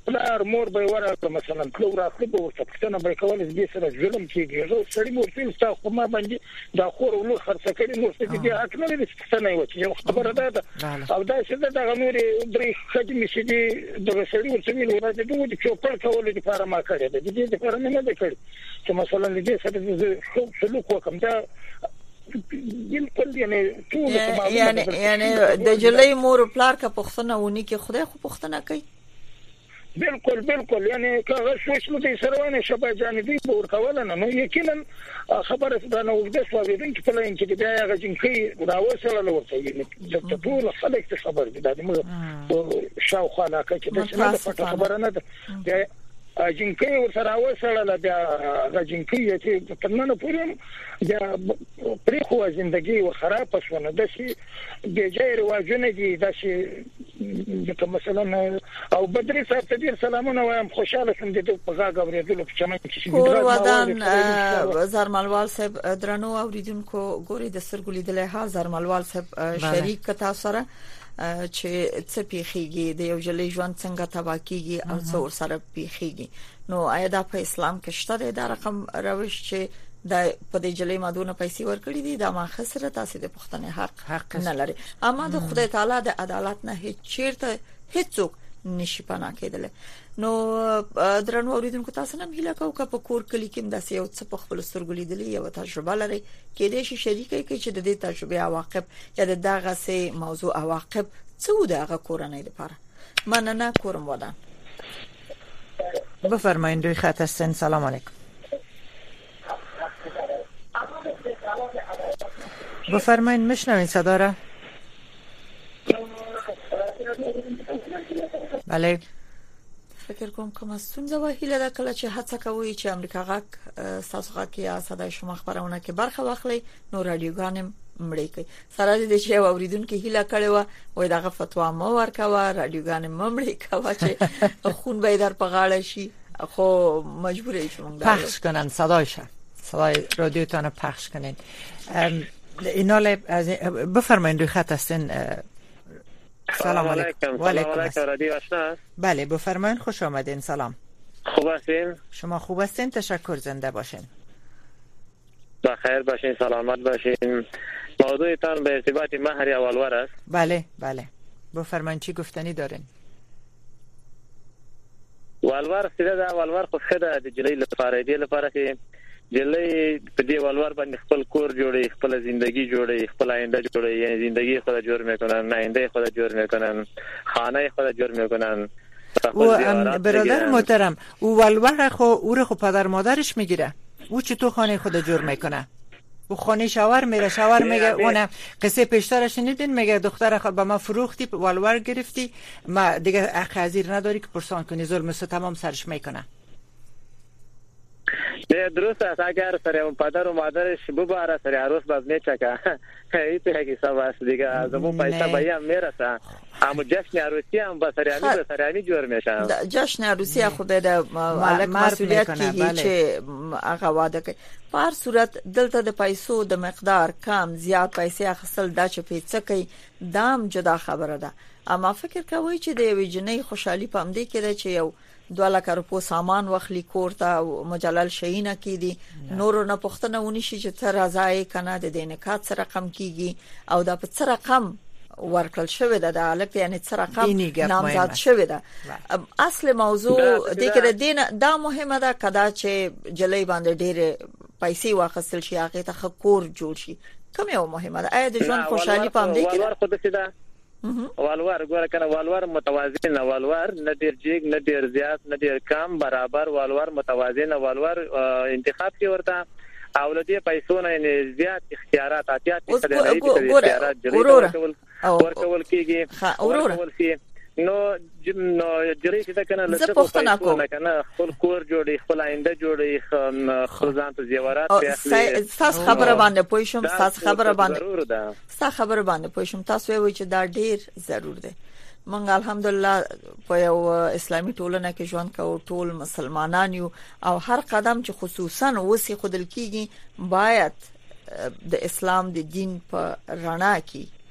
پلار مور به ورته مثلا کلو راخلي به ورته پښتنه به کول دې سره ظلم کیږي زه سړی مور فیل تا خو ما باندې دا خور ولو خرڅ کړي نو څه دې حق نه لري پښتنه یو چې خبره ده او دا څه دا نور درې خدمت شي د سړی ورته ویل ورته دوی چې په کول دي لپاره ما کړی ده دې لپاره نه ده کړی چې مثلا دې سره خو سلوک وکم دا بالکل یعنی ټول یعنی یعنی د جلې مور پلار کا پښتنه ونی کې خدای خو پښتنه کوي بالکل بالکل یعنی که سوچ نو دې سروانه شبا جانبي ورکول نه نو یقینا خبره ده نو د سوالین چې په لین کې بیا هغه جنکی راوصله نو ورته د ټول خلک ته خبر دي دا موږ شاوخوا نه کوي چې دا څه خبره نه ده جنکی ورسره راوصله بیا هغه جنکی چې تنه پورم بیا پرې خو ژوندۍ و خراب شونه د شي د جای رواجونه دي د شي د مثلا او بدري صاحب ته ډیر سلامونه وایم خوشاله سم دي په غاګ اوریدلو په چمن کې کور ودان زرملوال صاحب درنو اوریدونکو ګوري د سرګولې د له زرملوال صاحب شریک کتا سره چې څه پیخيږي د یو جلې ژوند څنګه تبا کیږي او څو ور سره پیخيږي نو آیا دا په اسلام کې شته د رقم روش چې د په دې جلې مادونه پیسې ورکړي دي دا ما خسره تاسو د پښتنې حق, حق نه لري اما د خدای تعالی د عدالت نه هیڅ چیرته هیڅوک نشي پناه کېدل نو درنو اوریدونکو تاسو نه هیله کوم چې په کور کلی کې داسې یو څه په خپل سترګو لیدلې یو تجربه لري کې دې شي شریکي کې چې د دې تجربه عواقب یا د دغه سه موضوع عواقب څه و دغه کورنۍ لپاره مننه کورم ودان بفرمایید روی خط هستین سلام علیکم بفرمایید میشنوین صدا را بله فکر کوم کوم ستونزه وهیله ده کله چې هڅه کوي چې امریکا غاک تاسو غاک یا صداي شما خبرونه کې برخه واخلي نو رادیوګانم مړی کوي سره دې چې اوریدونکو هیله کړي و وای دغه فتوا مو ورکوا رادیوګانم مړی کوا چې خون به در په غاړه شي خو مجبورې شوم پخش کنن صدایش صدای رادیوتون پخش کنین اینال بفرمایید روی خط هستین سلام علیکم و علیکم رادیو آشنا بله بفرمایید خوش آمدین سلام خوب هستین شما خوب هستین تشکر زنده باشین بخیر باشین سلامت باشین موضوعتان به ارتباط مهر اولور است بله بله بفرمایید چی گفتنی دارین اولور سیده دا اولور خو خده د جلی لپاره دی لپاره کې جلې په دې ولور باندې خپل کور جوړي خپل ژوندۍ جوړي خپل آینده جوړي یعنی ژوندۍ خود جوړ میکنن آینده خود جوړ میکنن خانه خود جوړ میکنن و برادر محترم او ولور خو او رو خو پدر مادرش میگیره او چه تو خانه خود جوړ میکنه او خانه شاور میره شاور میگه اون قصه پیشترش شنیدین میگه دختر خود به ما فروختی ولور گرفتی ما دیگه حق حاضر نداری که پرسان کنی ظلم است تمام سرش میکنه نه درست است اگر سر پدر و مادرش بباره سر عروس باز میچکه این تو حقیقت است دیگه از اون پیسه باید میرسه اما جشن عروسی هم با سریانی به سریانی جور میشن جشن عروسی خو به د مالک مسئولیت کیږي چې هغه واده کوي په هر صورت دلته د پیسو د مقدار کم زیات پیسې اخیستل دا چې پیڅ کوي دام جدا خبره ده اما فکر کوي چې د ویجنې خوشحالي پم دی کړي چې یو دوه لک روپو سامان واخلي کوړه مجلل شینه کې دي نور نه پښتنه ونی شي چې تر ازای کنه د دینکات سره رقم کیږي او دا په سره رقم ورکل شوی ده د الک یعنی سره رقم نامزد شوی ده اصل موضوع د کې دین دا مهمه ده کدا چې جلې باندې ډېر پیسې واخیستل شي هغه ته خکور جوړ شي کوم یو مهمه ده اې د ژوند خوشحالي پام دی کې والوار ګوره کنه والوار متوازن والوار نه ډیر جیګ نه ډیر زیات نه ډیر کم برابر والوار متوازن والوار انتخاب کې ورته اولادي پیسو نه زیات اختیارات اتیات اختیارات جوړول ورکول کیږي ورکول کیږي نو نو جری چې دا کنه لږه کنه خپل کور جوړي خپل آینده جوړي خپل ځان ته زیورات پیاخلي تاسو خبره باندې پوښوم تاسو خبره باندې تاسو خبره باندې پوښوم تاسو وایي چې دا ډیر ضرور دی مونږ الحمدلله په یو اسلامي ټولنه کې ژوند کوو ټول مسلمانان یو او هر قدم چې خصوصا وسی خودل کیږي باید د اسلام د دین په رڼا کې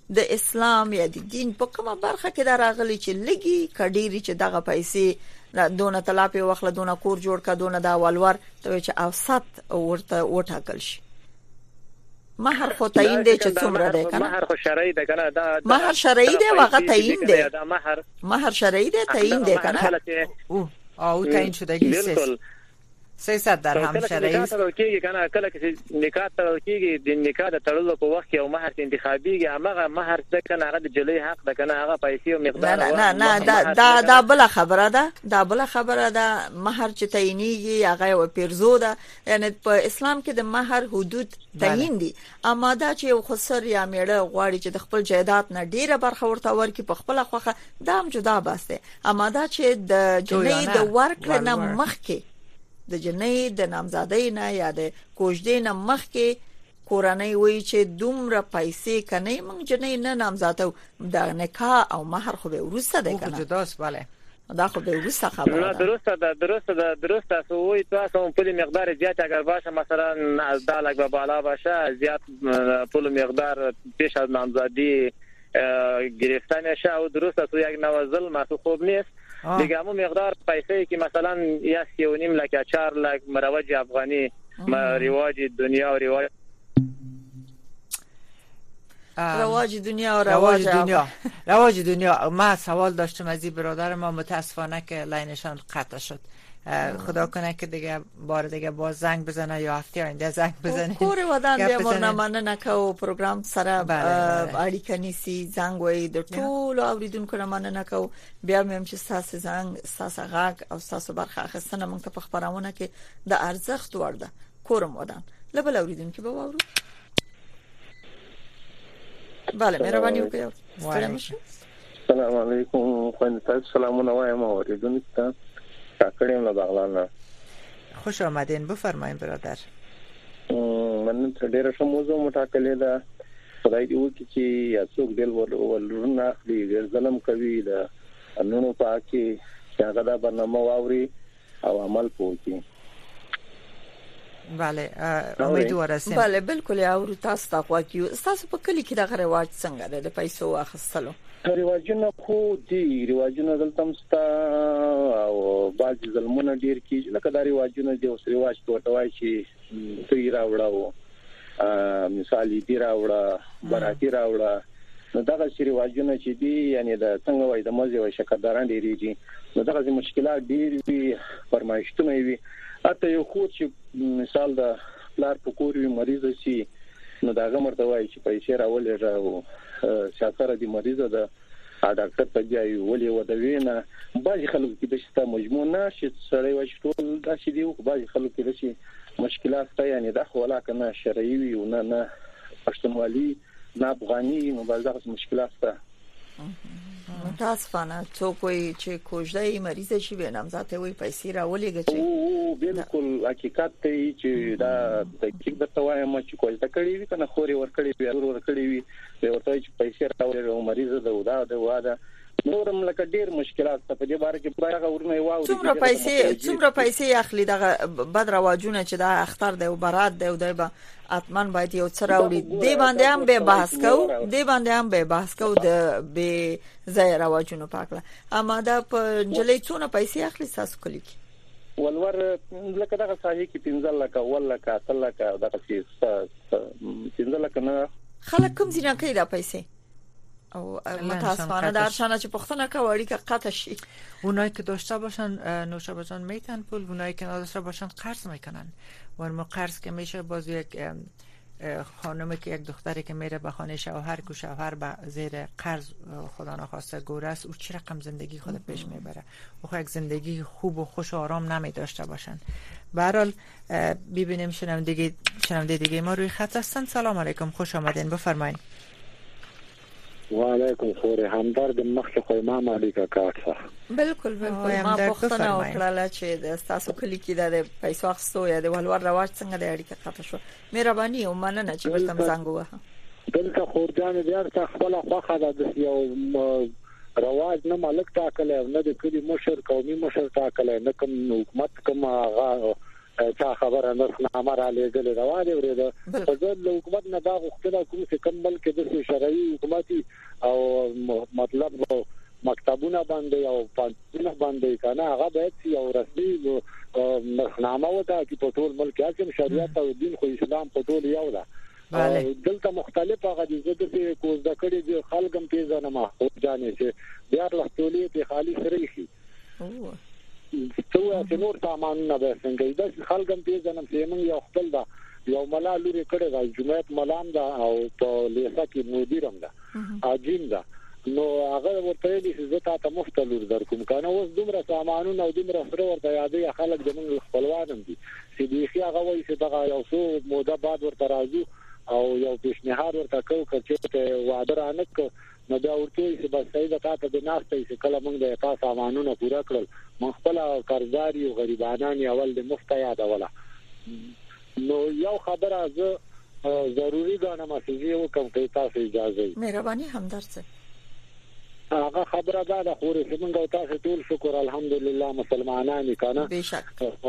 د اسلام یا د دین په کومه برخه کې دا راغلي چې لګي کډيري چې دغه پیسې دونه طلاق وخت دونه کور جوړ کا دونه دا ولور ته چې اوسط ورته وټاکل شي. مہر خو تعین دی چې څومره دی کنه مہر خو شرعي دی کنه دا مہر شرعي دی واغه تعین دی دا مہر مہر شرعي دی تعین دی کنه او او تعین شده کیسه سیصد درهم شرعي کله کېږي کنه کله چې نکاح تړل کېږي د نکاح د تړلو په وخت کې یو مہر انتخابيږي هغه مہر څه کنه هغه د جلې حق ده کنه هغه پیسې او مقدار نه نه دا دا دا بل خبره ده دا بل خبره ده مہر چې تعینيږي هغه یو پیرزو ده یعنی په اسلام کې د مہر حدود تعین دي اما دا چې یو خسر یا میړه غواړي چې د خپل جایداد نه ډیره برخه ورته ورکړي په خپل خوخه دا هم جدا باسته اما دا چې د جنې د ورکړه نه مخکې د جنې د نامزادۍ نه یا د کوژدې نه مخکې کورنۍ وایي چې دومره پیسې کني موږ جنې نه نامزادو د نکاح او مہر خو به ورسته ده کنه جداست بله دا خو به ورسته خبره نه درسته ده درسته ده درسته سوې تاسو په مقدار زیات اگر باشه مثلا دا لګ به بالا باشه زیات په مقدار پیش از نامزادی گرفتن شه او درسته تو یک نوازل ما خوب نیست دیگه همون مقدار پیسه که مثلا یک و نیم لک یا چهار لک مروج افغانی رواج دنیا و رواج رواج دنیا و رواج دنیا رواج دنیا ما سوال داشتم از این برادر ما متاسفانه که لاینشان قطع شد خدا کنه که دیگه بار دیگه باز زنگ بزنه یا هفته آینده زنگ بزنه کور ودان بیا مرنمانه نکو پروگرام سره اړیکه نیسی زنگ وای د ټول اوریدونکو مننه نکو بیا مې چې تاسو زنگ تاسو غاګ او تاسو برخه اخستنه موږ ته په خبرونه کې د ارزښت ورده کورم ودان لبل اوریدونکو به وورو bale مهرباني وکړئ السلام علیکم خوند تاسو سلامونه وایم اوریدونکو ته کاکړیم له بغلان. خوش آمدین بفرمایید برادر. من تر ډیره ښه موضوع مټاکلې ده خدای دې وکړي چې یا څوک دل ولرونه اخلي ظلم کوي د قانونو پاکي هغه دا برنامه واوري او عمل وکړي. bale امیدوار هستم. bale بالکل او تاسو تاسو کیو تاسو په کلی کې د رواج څنګه ده د پیسو اخستلو رواجونه خو دي رواجونه دلته مستا او بعض ظلمونه ډیر کیږي لکه دا رواجونه دي اوس رواج کوټوای شي سری راوړاو مثال دې راوړا براتی راوړا نو دا چې رواجونه چې دي یعنی دا څنګه وای د مزه او شکرداران ډیری دي نو دا چې مشکلات ډیر وي فرمایشتونه وي اته یو خو چې مثال دا پلار په کور وي مریض شي نو دا غمرته وای چې پیسې راولې راو شاکره دي مریض ده ا ډاکټر ته ځای ولې ودوي نه بعضی خلک کې د شته مجموعه نشي سړی وای ټول دا شي دی بعضی خلک کې د شي مشکلات ته یعنی دا خو لا کنه شرعي وي او نه نه پښتونولي نه افغاني نو بعضی مشکلات ته متاسفانه څوک وي چې کوژدې مریض شي به نامزاته وي پیسې راولېږي چې او بالکل حقیقت ته چې دا د کیک د توایم چې کوژده کړی وي کنه خوري ور کړی وي ور کړی وي ورته چې پیسې راولې مریض ده ودا ده واده نورم لکه ډیر مشکلات په دې باره کې بایغه ورنه واو څومره پیسې څومره پیسې اخلي دغه بد رواجونه چې دا اختر دی او برات دی او دی به اتمن باید یو څه راوړي دی باندې هم به بحث کو دی باندې هم به بحث کو د به ځای رواجونه پاکله اما دا په جلې څونه پیسې اخلي تاسو کلی کې ولور لکه دغه صحیح کې پنځه لکه ول لکه اته لکه دغه څه پنځه لکه نه خلک کوم ځینې کوي دا پیسې او متاسفانه در شانه چې پختنه کوي که قطع شي اونایی که داشته باشن نوشابه جان میتن پول اونایی که نداشته باشن قرض میکنن و ما قرض که میشه باز یک خانمی که یک دختری که میره به خانه شوهر که شوهر به زیر قرض خدا نخواسته گوره است او چه رقم زندگی خود پیش میبره او خود یک زندگی خوب و خوش و آرام نمی داشته باشن. به هر حال ببینیم شنونده شنونده دیگه ما روی خط هستن. سلام علیکم خوش آمدین بفرمایید. وعلیکم خوري همدرد مخکې خو امام علي کا کاټه بالکل بالکل ما پوښتنه وکړه چې د تاسو کلی کې د پیسو اخستو یا د ولور رواج څنګه د اړیکه قطع شو مهرباني او مننه چې ورته زنګ ووهه دلته خورجان دې ارته خپل خوخه د یو رواج نه مالک ټاکل نه د کلی مشر قومي مشر ټاکل نه کوم حکومت کوم هغه چا خبره نه نامه را لګل روانه ورده په ځل حکومت نه دا غوښتنه کوم چې کمبل کې د شرعي حکومتي او مطلب مکتبونه باندې او پانتونه باندې کنه هغه باید یو رسمي نامه وته چې په ټول ملک کې شریعت او دین خو اسلام په ټول یو ده دلته مختلف هغه د زده کوز د کړي د خلګم پیژنه ما خو ځانې چې بیا لختولې په خالي سره شي او څو چې نور سامان نه به څنګه د خلګم پیژنه چې موږ یو خپل دا یو ملا لوري کړي د جمعیت ملام دا او په لیسا کې مدیرم دا اجین دا نو هغه ورته دي چې زه تاسو مفتلور درکوم کنه اوس دومره سامانونه او دومره سره ورته یادې خلک د موږ خپلوانم دي چې دی هغه وایي چې دا یو څو موده بعد ورته راځي او یو پیشنهاد ورته کوي چې وعده رانه کو نو دا ورته چې بس سید تاسو د ناستې چې کله موږ د تاسو سامانونه پورا کړل موږ خپل قرضداري او غریبانان اول د مفت یادوله نو یو خبره زه ضروری ګڼم چې یو کوم ته تاسو اجازه مهرباني همدرد سره هغه خبره ده خو موږ تاسو ټول شکر الحمدلله مسلمانان کنه بشک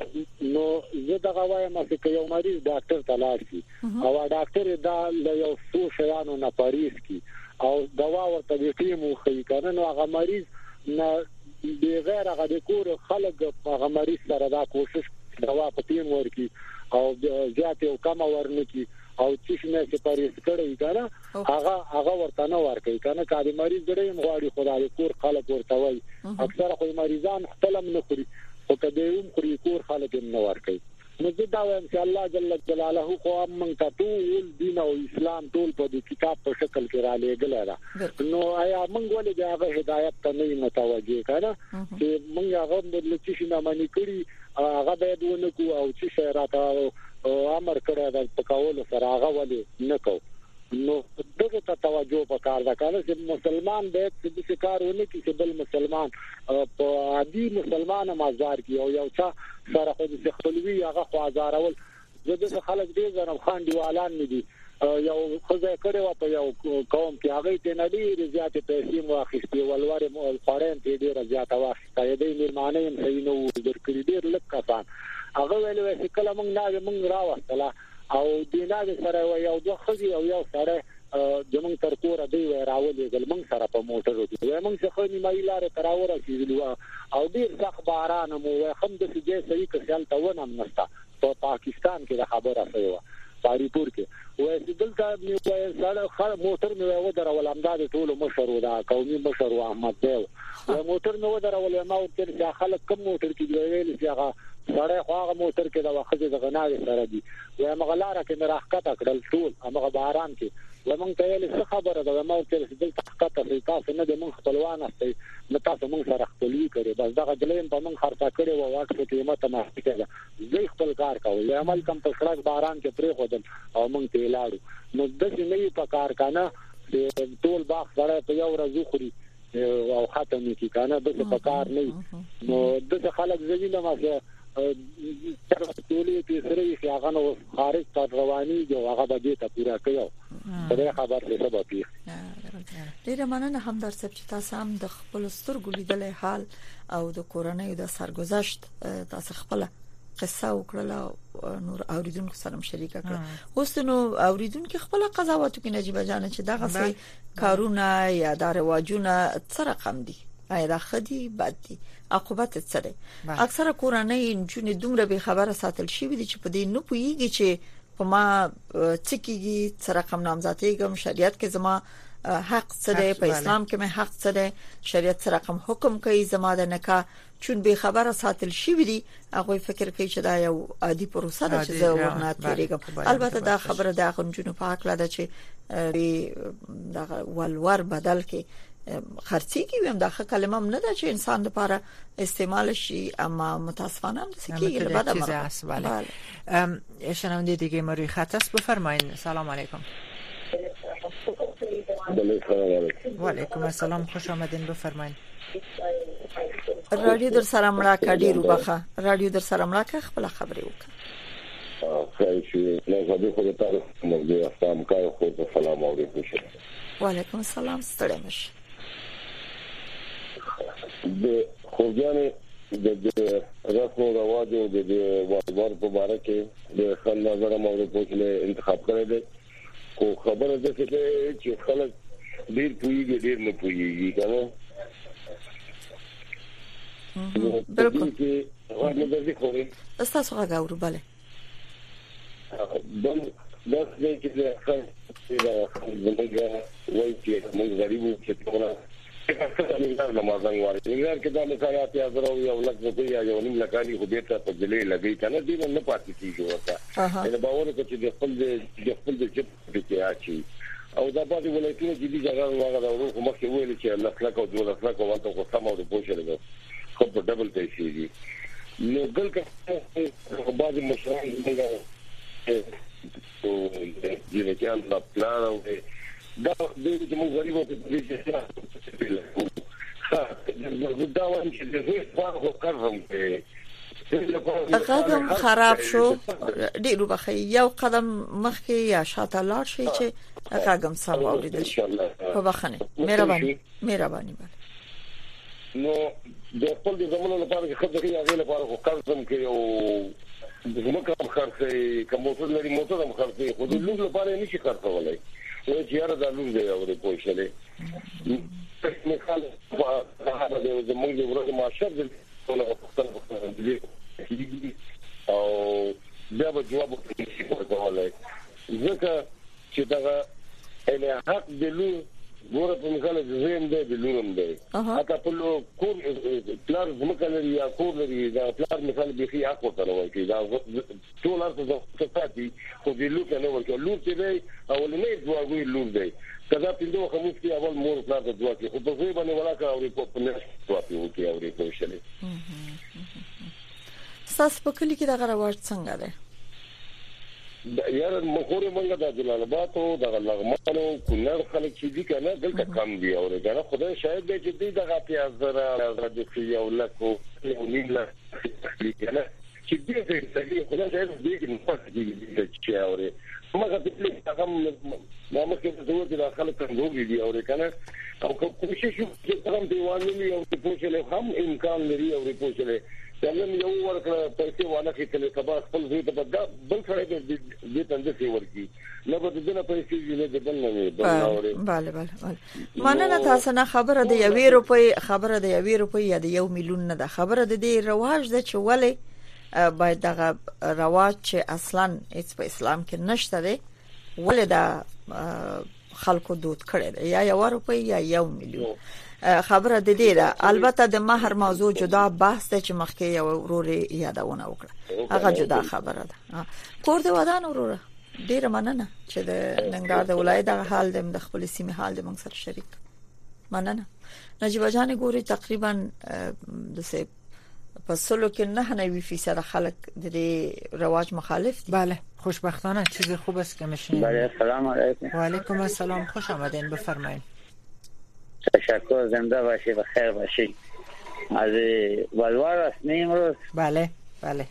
نو زه دا وایم چې یو مریض ډاکټر ته لاړ شي او ډاکټر دا یو څو شیانو نه پاریس کی او دوا ورته دی مو خي کنه نو هغه مریض نه بغیر هغه د کور خلک هغه مریض سره دا کوشش دوا په تیم ورکی او زیات او کم ورنکی او چې نه چې پاریس کړی کنه هغه هغه ورته نه ورکي کنه کله مریض ډېر مغواړي خدای کور خلک ورته وای اکثر خو مریضان خپل نه خوري او کله یو خوري کور خلک نه ورکي نو دا وایم چې الله جل جلاله خو موږ ته ټول دین او اسلام ټول په کتاب په شکل کې را لېږل را نو آیا موږ ولې دا هدایت ته نه متوجه کنه چې موږ هغه د لچې نه مانی کړی هغه باید ونکو او چې شهرات امر کړی دا پکاول سره هغه ولې نه کو نو دغه ته توجه وکړه دا کنه چې مسلمان باید چې کارونه کوي چې بل مسلمان په عادي مسلمان مازار کې او یو څه سره خو د خپلوي هغه خو ازارول زده خلک دې زنه خان دیوالان نه دي یو خزه کړي و په یو قوم کې هغه ته نه دي زیات پیسې واخیستي ولور مو قرآن ته ډیر زیات واخیسته دې میرمانه یې صحیح نو درکړي ډیر لک کسان هغه ویلو چې کله موږ نه موږ راوستله او دینه سره یو دوه خزي او یو سره د موږ تر کوره دی راولې ګل موږ سره په موټر وتی موږ څه خو نیمه لار تراوره کیږي او ډیر سخت باران مو هم د سجې صحیح کسل ته ونم نستا په پاکستان کې د خبره شوی پاریپور کې وای چې دلته نیو سره موټر مې و درول امداد ټول مشر ودا قومي مشر احمد دیو موټر مې و درول ما ورته چې خلک کم موټر کې ویل چې هغه سره هغه موټر کې د وخت د غناوي سره دي وای مغلاره کې راخته کړل ټول هغه باران کې ومن ته یې څه خبره ده ما ورته چې دلته حقیقت تاسو نه د من خپلوان استي نو تاسو موږ سره خپلوي کړي بس دا غلیم په من خرڅه کړي او واټ قیمت ما کېده زه خپل کار کوم عمل کم په شړک باران کې پرې خودل او موږ ته لاړو نو د دې نه په کار کنه ټول باغ سره په یو ورځ خوري او ختم کی کنه د په کار نه نو د خلک زوینه ما تر ټولې په سره یې هغه نو خارج ته رواني جو هغه به دې ته پورا کړو دا خبر څه سبب دی ډیره مننه همدرد صاحب چې تاسو هم د خپل سترګو لیدلې حال او د کورنۍ د سرګذشت تاسو خپل قصه وکړه نور اوریدونکو سره شریک کړه اوس نو اوریدونکو خپل قضاوت کې نجيبه جان چې دغه سي کارونه یا د رواجونه څه رقم دي اې دا خدي بد دي عقوبت څه دي اکثره کورنۍ جون دومره به خبره ساتل شي دي چې په دې نه پويږي چې په ما څکیږي څه رقم نامزاتي کوم شریعت کې زما حق څه دی په اسلام کې مې حق څه دی شریعت څه رقم حکم کوي زما د نکاح چون به خبره ساتل شي دي هغه فکر کوي چې دا یو عادي پروسه ده چې زه ورنه تیریږم البته دا خبره د غنجونو په حق لده چې دا ولور بدل کې خرڅي کې هم دا کلمه نه ده چې انسان لپاره استعمال شي اما متاسفانه هم سکیږي له بعد بله ام شنونده دیگه ما روی خط است بفرمایید سلام علیکم و علیکم السلام خوش آمدین بفرمایید رادیو در سره مړه کډی روبخه رادیو در سره مړه خپل خبرې وکړه خیر شي له زده خو ته موږ اسلام کوي خو سلام علیکم و علیکم السلام ستړي مشه د خوګانې د رسم او رواج او د والوار په اړه کې د خپل نظر مو په انتخاب کړی دی خو خبره ده چې خلک ډیر پوهیږي ډیر نه پوهیږي کنه بالکل تاسو هغه اورو bale بل دا چې د خلک وایي چې موږ غریبو چې ټول څنګه نه مازنګ وایي څنګه کې دا مثال یا زرو یو لک روپیا یا یو نیم لکالي خو بیرته په دلې لګي کنه دې نه پاتې کیږي ورته دا باور کوي چې د خپل د خپل د جب کې اچي او دا باندې ولایتونه چې دي ځای هغه دا ورو مخکې ویل چې الله خلق او دوه خلق او ورته خو سم او د پوښتنه خو په ډبل پیسې دي نو ګل کې بعض مشران څنګه او دې کې ان لا پلان او دا د موږ غریبو په دې کې ها دا وایي چې د زوی فارغ کارم کې قدم خراب شو ډیرو بخې یو قدم مخکې یا شاته لاړ شي چې قدم سم اوریدل شي په بخنه مهرباني مهرباني نو د خپل د زمونو لپاره چې خبرې هغه لپاره خو کارم کې او زموږ کوم خرڅې کوم موټر لري موټر هم خرڅې خو د لوګ لپاره نشي خرڅولای او چې یاره د لوګ دی او د پوښتنه مثال هغه د زموږ د ورځې معاشر د ټول خپل او دا به جواب ورکولای ځکه چې دا اله حق د لوګ ګوره په مثال زين دی د لورم دی اته په لو کور پلار زمکه لري یا کور لري دا پلار مثال به خي حق ورته وایي دا ټول ارته څه خو د لور کنه ورکه لور ته دی او نه دوه لور دی کدا پیندو خموس کې اول مور پلار د دوه کې خو په ځای باندې ولاکه او په نه دوه کې او ری کوشلې ساس په کلی کې دا غواړ څنګه ده یار مخوره منګه د جلال آباد او د لغمانو کونړ خلک چې دي کنه دلته کم دي او دا خدای شاید دې چې دې دغه پیازره راځي یو لکو یو نیم لک کنه چې دې دې خدای شاید دې کې نه پاتې چې اوري مګر دې هغه ما مخکې د دوه د خلک څنګه دي او کنه او کوشش چې ترم دیوالې او په پوښتنه هم امکان لري او په پوښتنه څنګه یو ورکړه پیسې وانه کې کله کبا خپل زوی ته بد بل سره دې تند څه ورکی نو په دې نه پیسې نه دې بل نه بل bale bale مننه تاسو نه خبره د یوې روپۍ خبره د یوې روپۍ یا د یو میلیون نه ده خبره د دې رواج د چولې باید دغه رواج چې اصلا هیڅ په اسلام کې نشته دی ولې دا خلکو دود کړي یا یو روپۍ یا یو میلیون خبره د دې ده البته د مہر موضوع جدا بحث ته چې مخکې یو وروري یادونه وکړه هغه جدا خبره ده کور د ودان وروره ډیره مننه چې د ننګرهار د ولایت د حال د خپل سیمه حال د موږ سره شریک مننه نجیبه جان ګوري تقریبا د څه په سلو کې نه نه وی فیصد خلک د دې رواج مخالف دي بله خوشبختانه چیز خوب است که میشین بله سلام علیکم و علیکم السلام خوش آمدین بفرمایید تشکر زنده باشی بخیر باشی از والوار است نه امروز بله بله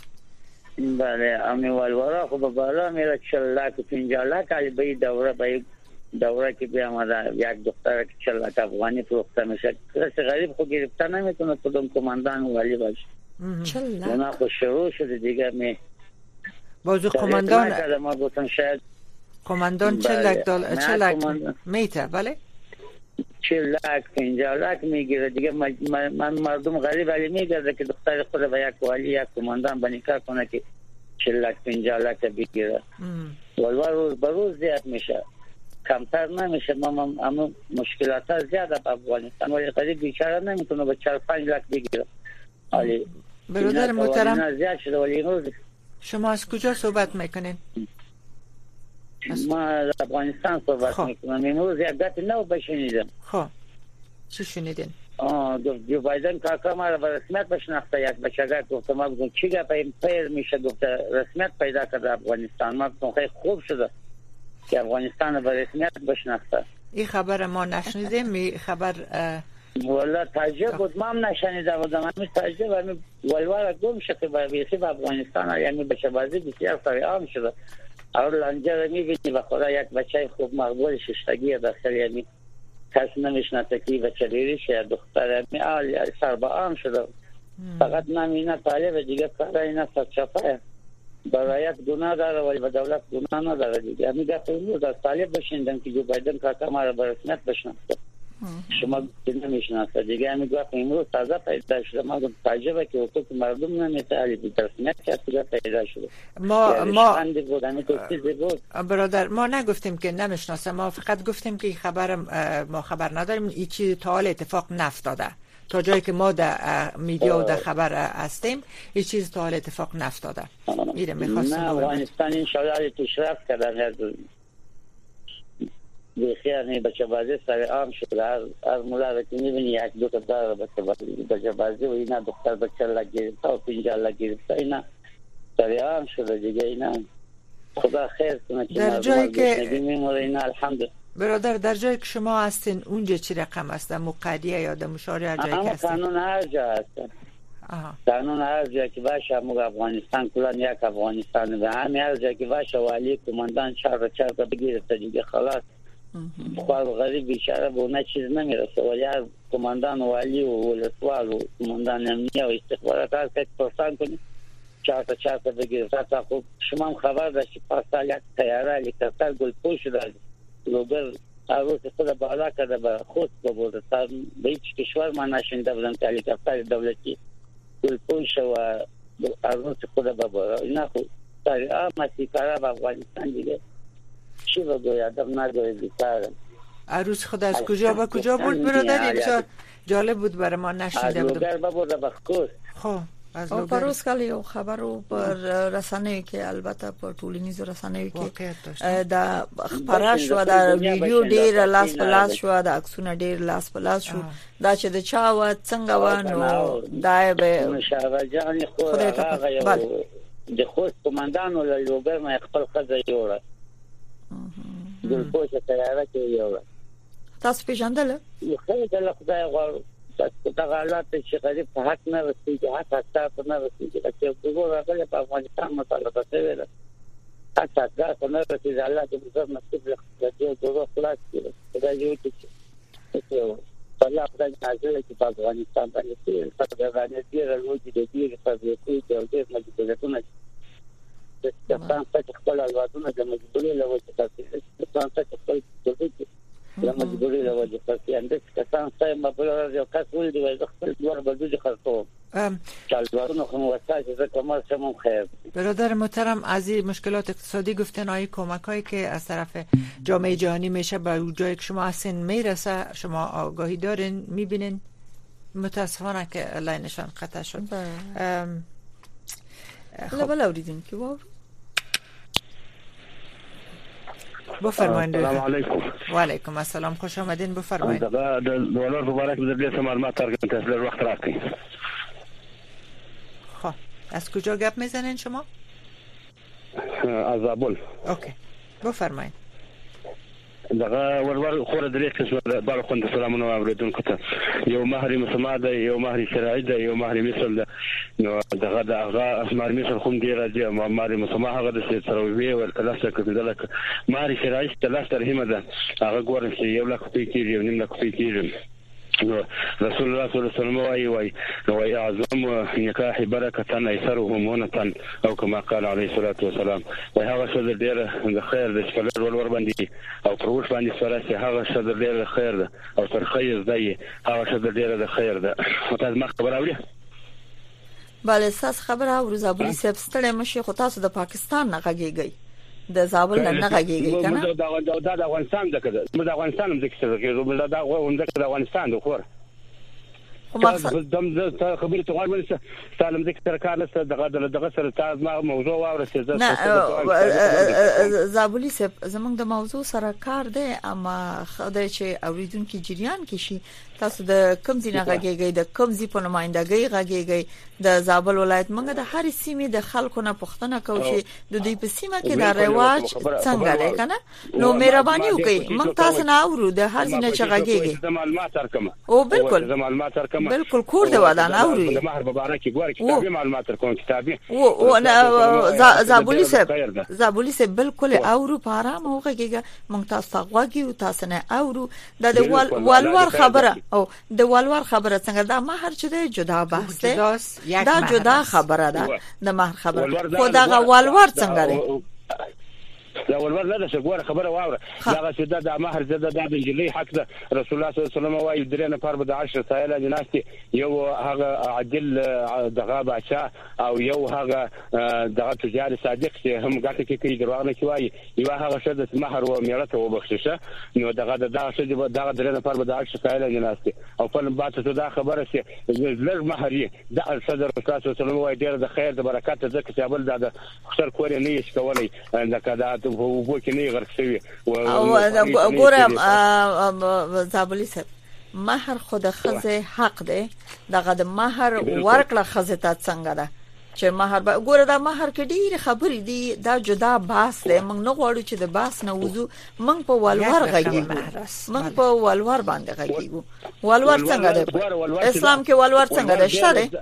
بله امی والوارا خب بالا میره چهل لاک و پنجاه لاک علی بی دوره بی دوره که بی آمده یک دختر که چهل لاک افغانی فروخته میشه کسی غریب خود گرفته نمیتونه کدوم کماندان ولی باشه چهل لاک اونا خود شروع شده دیگه می بازو کماندان ما گفتم شاید کماندان چهل لاک دلار چهل لاک میته بله چهل لاک پنجاه لاک میگیره دیگه من مردم غریب علی میگرده که دختر خود به یک والی یک کماندان بنیکار کنه که چهل لاک پنجاه لاک بگیره والوار روز به روز زیاد میشه کمتر نمیشه ما هم مشکلات ها زیاده به افغانستان ولی غریب بیچاره نمیتونه به چهل پنج لاک بگیره ولی برادر محترم زیاد شده ولی روز شما از کجا صحبت میکنین؟ ما از افغانستان صحبت میکنم امروز یک گفت نو بشنیدم خب چی شنیدین؟ آه جو بایدن کاکا ما را به رسمیت بشناخته یک بچگاه گفت ما بگم چی گفت این پیر میشه گفت رسمیت پیدا کرده افغانستان ما گفتم خیلی خوب شده که افغانستان به رسمیت بشناخته این خبر ما نشنیدیم می خبر والله تعجب بود ما هم نشنیده بودم همین تعجب همین والوار گم شده به بیسی به افغانستان یعنی بچه بازی بسیار سری عام شده اور لانجه رو میبینی به خدا یک بچه خوب مقبول ششتگی داخل یعنی کس نمیشناسه که بچه دیریش یا دختر یعنی آل سر با عام شده فقط نمینا طالب دیگه کار اینا سرچپه برایت گناه داره ولی به دولت گناه نداره دیگه. میگه تو در طالب بشیندن که جو بایدن کاکا ما رو به رسمیت بشناسه، شما نمیشناسه دیگه. میگه امروز تازه پیدا شده، ما تعجبه که حقوق مردم نمیتونه به رسمیت کسی پیدا شده. ما ما بود. برادر ما نگفتیم که نمیشناسه، ما فقط گفتیم که خبر ما خبر نداریم، این چیز تا حال اتفاق نفتاده. تا جایی که ما در میدیا و در خبر هستیم هیچ چیز تا حال اتفاق نفتاده. میره میخواستم نه افغانستان این شاید پیشرفت کردن، بخیر نه بچه بازی سر عام شده. هر هر مولا که میبینی یک دو تا داره بچه بازی بچه بازی و اینا دختر بچه لگیرفت و پینجا لگیرفت اینا سر عام شده دیگه. اینا خدا خیر کنه که در جایی که میمونه اینا الحمدلله. برادر در جایی که شما هستین اونجا چی رقم است؟ در مقدیه یا در مشاره هر جایی که هستین؟ قانون هر جا هستن. قانون هر جایی که باشه موږ افغانستان کلان یک افغانستان به همه هر جایی که باشه والی کماندان چهار چهار بگیره تا دیگه خلاص. خواهر غریب بیچاره به اون چیز نمیرسه ولی هر کماندان والی و ولسوال و کماندان امنیه و استخبارات هر کسی پرسان کنی چهار تا چهار تا بگیره. تا خوب شما هم خبر داشتی پاس سال یک تیاره هلیکوپتر گلپوش شده لوگر عروس خود بالا کرده به خود ببرده تا به هیچ کشور ما نشنیده بودن که هلیکوپتر دولتی گلپوش و عروس خود ببرده. اینا خود سری آمدی کاره به افغانستان دیگه چی بگوی آدم نداره بیتاره. عروس خود از کجا به کجا بود برادر؟ بسیار جالب بود برای ما نشنیده بودم. از لوگر ببرده به خود. خب او پروس کلی یو خبرو پر رسانه‌ای که البته په ټولنیزو رسانه‌ای کې دا خبره شو دا ویډیو ډیر لاس په لاس شو دا عکسونه ډیر لاس په لاس شو دا چې د چا و څنګه وانه دا به مشاور جان خو هغه د خو کمانډانو له لوګر ما خپل خزه جوړه د پوسه تیاره کې یو تاسو پیژندل یو خدای د خدای غواړو بس دا حالات چې غریب په حق نه رسیږي، حتی تاسو نه رسیږي چې وګورئ هغه په افغانستان مطالبه کوي حتی تاسو نه رسیږي. الله دې موږ نصیب کړي چې دوه خلاص کړي دا یو چې الله پرې حاضر چې په افغانستان باندې چې په غانې دی راوځي د دې په دې کې د دې مجبورتونه چې تاسو ته خپل الوادونه د مجبوري لوي چې تاسو ته خپل دې la مجبوری له وجه پاتې اند کسان ته مبلغ یو کس ولدي وای خپل دوه بده خرڅو چالوارونو خو واسه چې کومه سمون خیر. برادر محترم از این مشکلات اقتصادی گفتن آیه کمکایی که از طرف جامعه جهانی میشه به جایی که شما هستین میرسه شما آگاهی دارین میبینین؟ متاسفانه که لاینشان قطع شد. خب بلا اوریدین که واو بفرمایید. السلام علیکم. و علیکم السلام، خوش آمدین. بفرمایید. دا د ولور مبارک د دې معلومات ترګن تاسو له وخت راکړئ. خب از کجا گپ میزنین شما؟ از زابل. اوکی بفرمایید. دغه ورور خور درې قسمه بار خوند سلامونه اوریدونکو ته یو مهر مسما ده یو مهر شرعي ده یو مهر مثل ده نو دغه دغه مهر مثل کوم دی راځي مهر مسما هغه د سروي ور کلاسه کې دلته مهر شرعي ثلاث درهم ده هغه ګورم چې یو لک په کې یو نیم لک په کې نو رسول الله صلی الله علیه وسلم وايي وايي وايي اعظم نکاح برکه ایثره مونتن او کما قال علیه الصلاه والسلام وای هغه څه ډیر د خیر د شکل ور باندې او پروش باندې سره چې هغه څه ډیر خیر ده او تر خیر دی هغه څه ډیر د خیر ده. تاسو ما خبر اورئ؟ bale ساس خبر اورو زابلی سب ستړی مشه خو تاسو د پاکستان نه غږیږئ د زابل نه غږیږئ کنه دا د افغانستان د کده د افغانستان هم ذکر کوي دا غوښنه د افغانستان د خور خو مقصد دم د خبرې ته غوړ ولسه سالم ذکر کار لسه دغه دغه سره تاسو ما موضوع واورسه زابلی سب زمونږ د موضوع سره کار دی اما خدای چې اوریدونکو جریان کې شي تاسو د کوم ځای نه غږیږئ د کوم ځای په نمائندګۍ غږیږئ د زابل ولایت موږ د هر سیمې د خلکو نه پوښتنه کوو چې د دې په سیمه کې د رواج څنګه دی کنه نو مهرباني وکړئ موږ تاسو نه اورو د هر ځای نه چې غږیږئ د معلومات ورکم او بالکل د معلومات ورکم کوم بالکل کور دی ودان اوري د مہر په اړه کې ګوري کتابي معلومات تر کوم کتابي او نه زابولي صاحب زابولي صاحب بالکل اورو په آرام هوګه مونږ تاسو غواګي او تاسو نه اورو د والوار خبره او د والوار خبره څنګه دا مہر چې دی جدا بحث دی دا جدا خبره ده د مہر خبره خو دا والوار څنګه دی دا ولور نه څه ګوره خبره واوره دا چې دا د مہر زده د انجلۍ حق ده رسول الله صلی الله علیه وسلم وايي درې نفر به د عشر سایل جناستي یو هغه عادل دغه بادشاہ او یو هغه دغه تجار صادق چې هم ګټه کې کوي دروغ نه کوي یو هغه څه د مہر او میراث وبخښه نو دغه دغه څه دغه درې نفر به د عشر سایل جناستي او په بعد څه دا خبره چې لږ مہر یې د صدر رسول الله صلی الله علیه وسلم وايي ډېر د خیر د برکت ځکه چې بل د خسر کور نه یې کولای دغه وو کې نه غرق شوی او ګورم زابولي صاحب مہر خود خزه حق دی دغه د مہر ورکړه خزه ته څنګه ده چې مہر به ګوره دا مہر کې ډیر خبرې دي دا جدا باس دی موږ نه غواړو چې د باس نه وځو موږ په والوار غږیږو موږ په والوار باندې غږیږو والوار څنګه دی اسلام کې والوار څنګه ده شته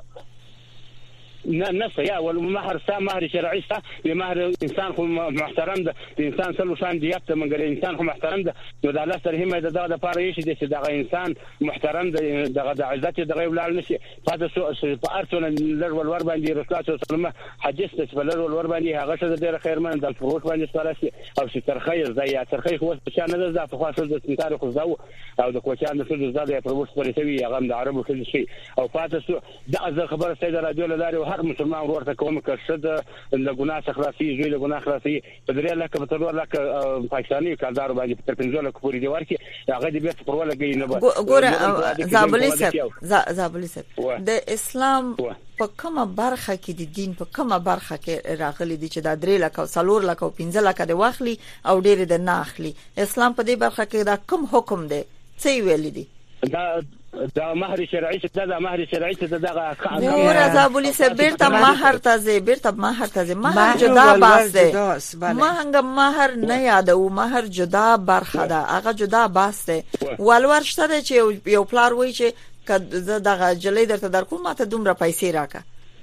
نه نه سیا ول مہر سا مہر شرعي سا مہر انسان خو محترم ده انسان سلو شان دیت مګر انسان خو محترم ده نو د الله سره هم دغه د پاره یشي چې دغه انسان محترم ده دغه د عزت دغه ولال نشي فاده سو په ارتون لر ولور باندې رسول الله صلی الله علیه وسلم حدیث ته لر ولور باندې هغه څه ډیره خیرمن د فروش باندې سره او چې ترخی زای ترخی خو څه نه ده په خاصه د سنتار خو زاو او د کوچان د څه زاده فروش پرې شوی هغه د عربو کې شي او فاده سو د خبره سید رادیو لاره هر مسلمان ورته کوم کښد له ګناه څخه خلاصي زوی له ګناه خلاصي په درې لکه په تلور لکه پاکستاني کاردار باندې په پنځه لکه پوری دی ورکی هغه دې به پر ولګي نه ګوره زابولي صاحب زابولي صاحب د اسلام په کومه برخه کې د دین په کومه برخه کې راغلي دي چې د درې لکه او څلور لکه او پنځه لکه د واخلي او ډېر د نه اخلي اسلام په دې برخه کې دا کوم حکم دی څه ویل دي دا دا مہر شرعي څه دا مہر شرعي څه دغه ګوره زابولي صاحب بیرته مہر ته بیرته مہر ته مہر جدا باس دی مهنګ مہر نه یادو مہر جدا برخه ده هغه جدا باس دی ولور شته چې یو پلار وای چې کله دغه جلې درته در کوم ماته دومره پیسې راکا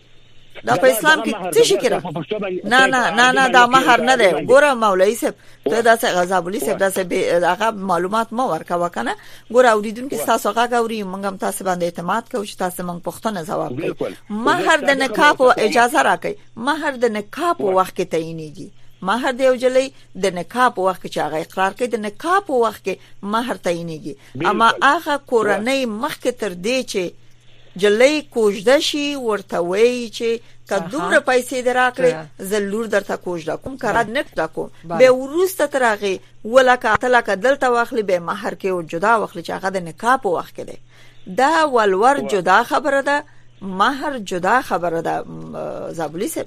دا په اسلام کې څه شي کړه نه نه نه نه دا مہر نه دی ګوره مولوی صاحب ته دا څه غزابولي صاحب دا څه هغه معلومات مو ورکا وکنه ګوره اوریدونکو تاسو هغه غوري موږ هم تاسو باندې اعتماد کوو چې تاسو موږ پښتنه جواب کړئ مہر د نکاح په اجازه راکړي مہر د نکاح په وخت کې تعینېږي مہر دی او جلې د نکاح په وخت کې چې هغه اقرار کوي د نکاح په وخت کې مہر تعینېږي اما هغه کورنۍ مخکې تر دې چې جلې کوژده شي ورته وایي چې کدومره پیسې دراکړي زلور درته کوژده کوم کار نه تکو به ورسته ترغه ولکه اتلکه دلته واخلي به مہر کې او جدا واخلي چې هغه د نکاح په وخت کې دی دا ولور جدا خبره ده مہر جدا خبره ده زابولي صاحب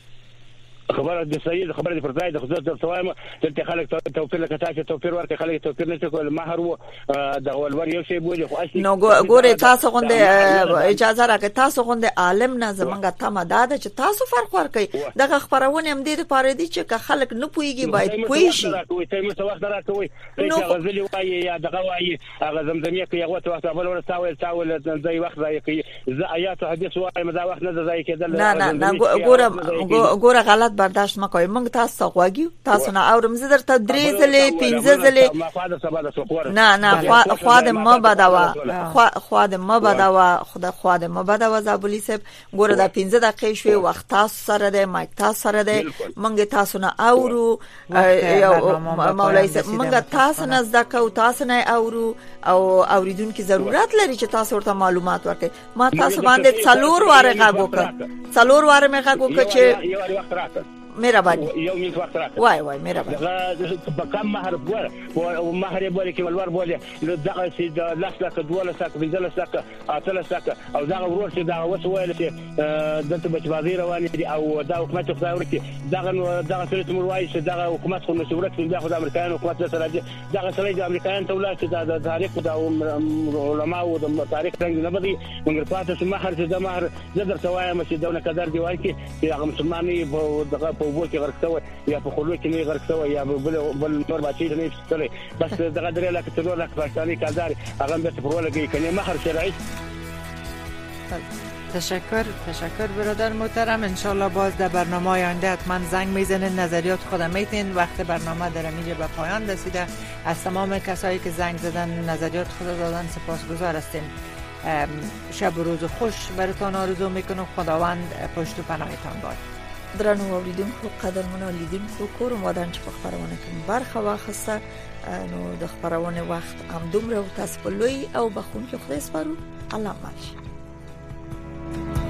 خبره د سید خبره د فرضای د خصوص د ثوایم دلته خلک توفیر لکه تاسو توفیر ورکړي خلک توفیر نه کول مہر وو د ولور یو شی بوله خو اصلي نو ګوره تاسو غونډه اجازه راکړئ تاسو غونډه عالم نه زمونږه تمه ده چې تاسو فرق ورکړئ دغه خبرونه هم د لپاره دي چې خلک نه پويږي باید پوي شي ته مو څه وخت راکوي چې غزلي وایي یا دغه وایي هغه زمزميه کوي هغه وخت بل ور تاول تاول ځای وخت ځای کوي ز آیات حدیث وایي مدا وخت نه ځای کېدل نه نه نه ګوره ګوره غلط برداشت مکوئ موږ تاسو غواګیو تاسو نه اورم زه درته درې ځلې پنځه ځلې نه نه خو د ما بدوا خو د ما بدوا خدا خو د ما بدوا زابولي صاحب ګوره دا پنځه دقیقې شوي وخت تاسو سره ده مایک تاسو سره ده موږ تاسو نه اورو یو مولوی صاحب موږ تاسو نه زکه تاسو نه اورو او اوریدونکو ضرورت لري چې تاسو ورته معلومات ورکړئ ما تاسو باندې څلور واره غاګو څلور واره مې غاګو چې مهرباني یو منټ وخت راکړه وای وای مهرباني په کم مہر بوله او مہر بوله کې ولور بوله دغه چې د لاس لکه دوله ساک بنځله ساک اتله ساک او دا ورور چې دا وسه ویل چې دلته بچبازي روان دي او دا حکومت خدای ورته دغه دغه سره تمر وایي چې دغه حکومت خو مسؤلیت بیا خو د امریکایانو حکومت سره دي دغه سره د امریکایانو ته ولات چې د تاریخ د علماء او د تاریخ څنګه نه بدی موږ پاتې چې مہر چې د مہر زدر سوایم چې دونه قدر دی وایي چې هغه مسلمانۍ دغه په وګو کې غرق شوی یا په خلوت کې نه غرق شوی یا بل بل نور بچی نه شتلې بس دغه درې لکه څلور لکه پاکستاني کاردار هغه به په ورولګي کني مہر شرعي تشکر تشکر برادر محترم. انشالله باز در برنامه آینده حتما زنگ میزنین، نظریات خود میتین. وقت برنامه در اینجا به پایان رسیده. از تمام کسایی که زنگ زدن نظریات خود دادن سپاسگزار هستیم. شب و روز خوش براتون آرزو میکنم. خداوند پشت و پناهتان باد. درنو اوریدونکو قدرمنو لیدونکو کور مودان چې په خبرونه کې برخه واخسته نو د خبرونه وخت هم دومره تاسو په لوی او بخون کې خدای سپارو. الله ماشي.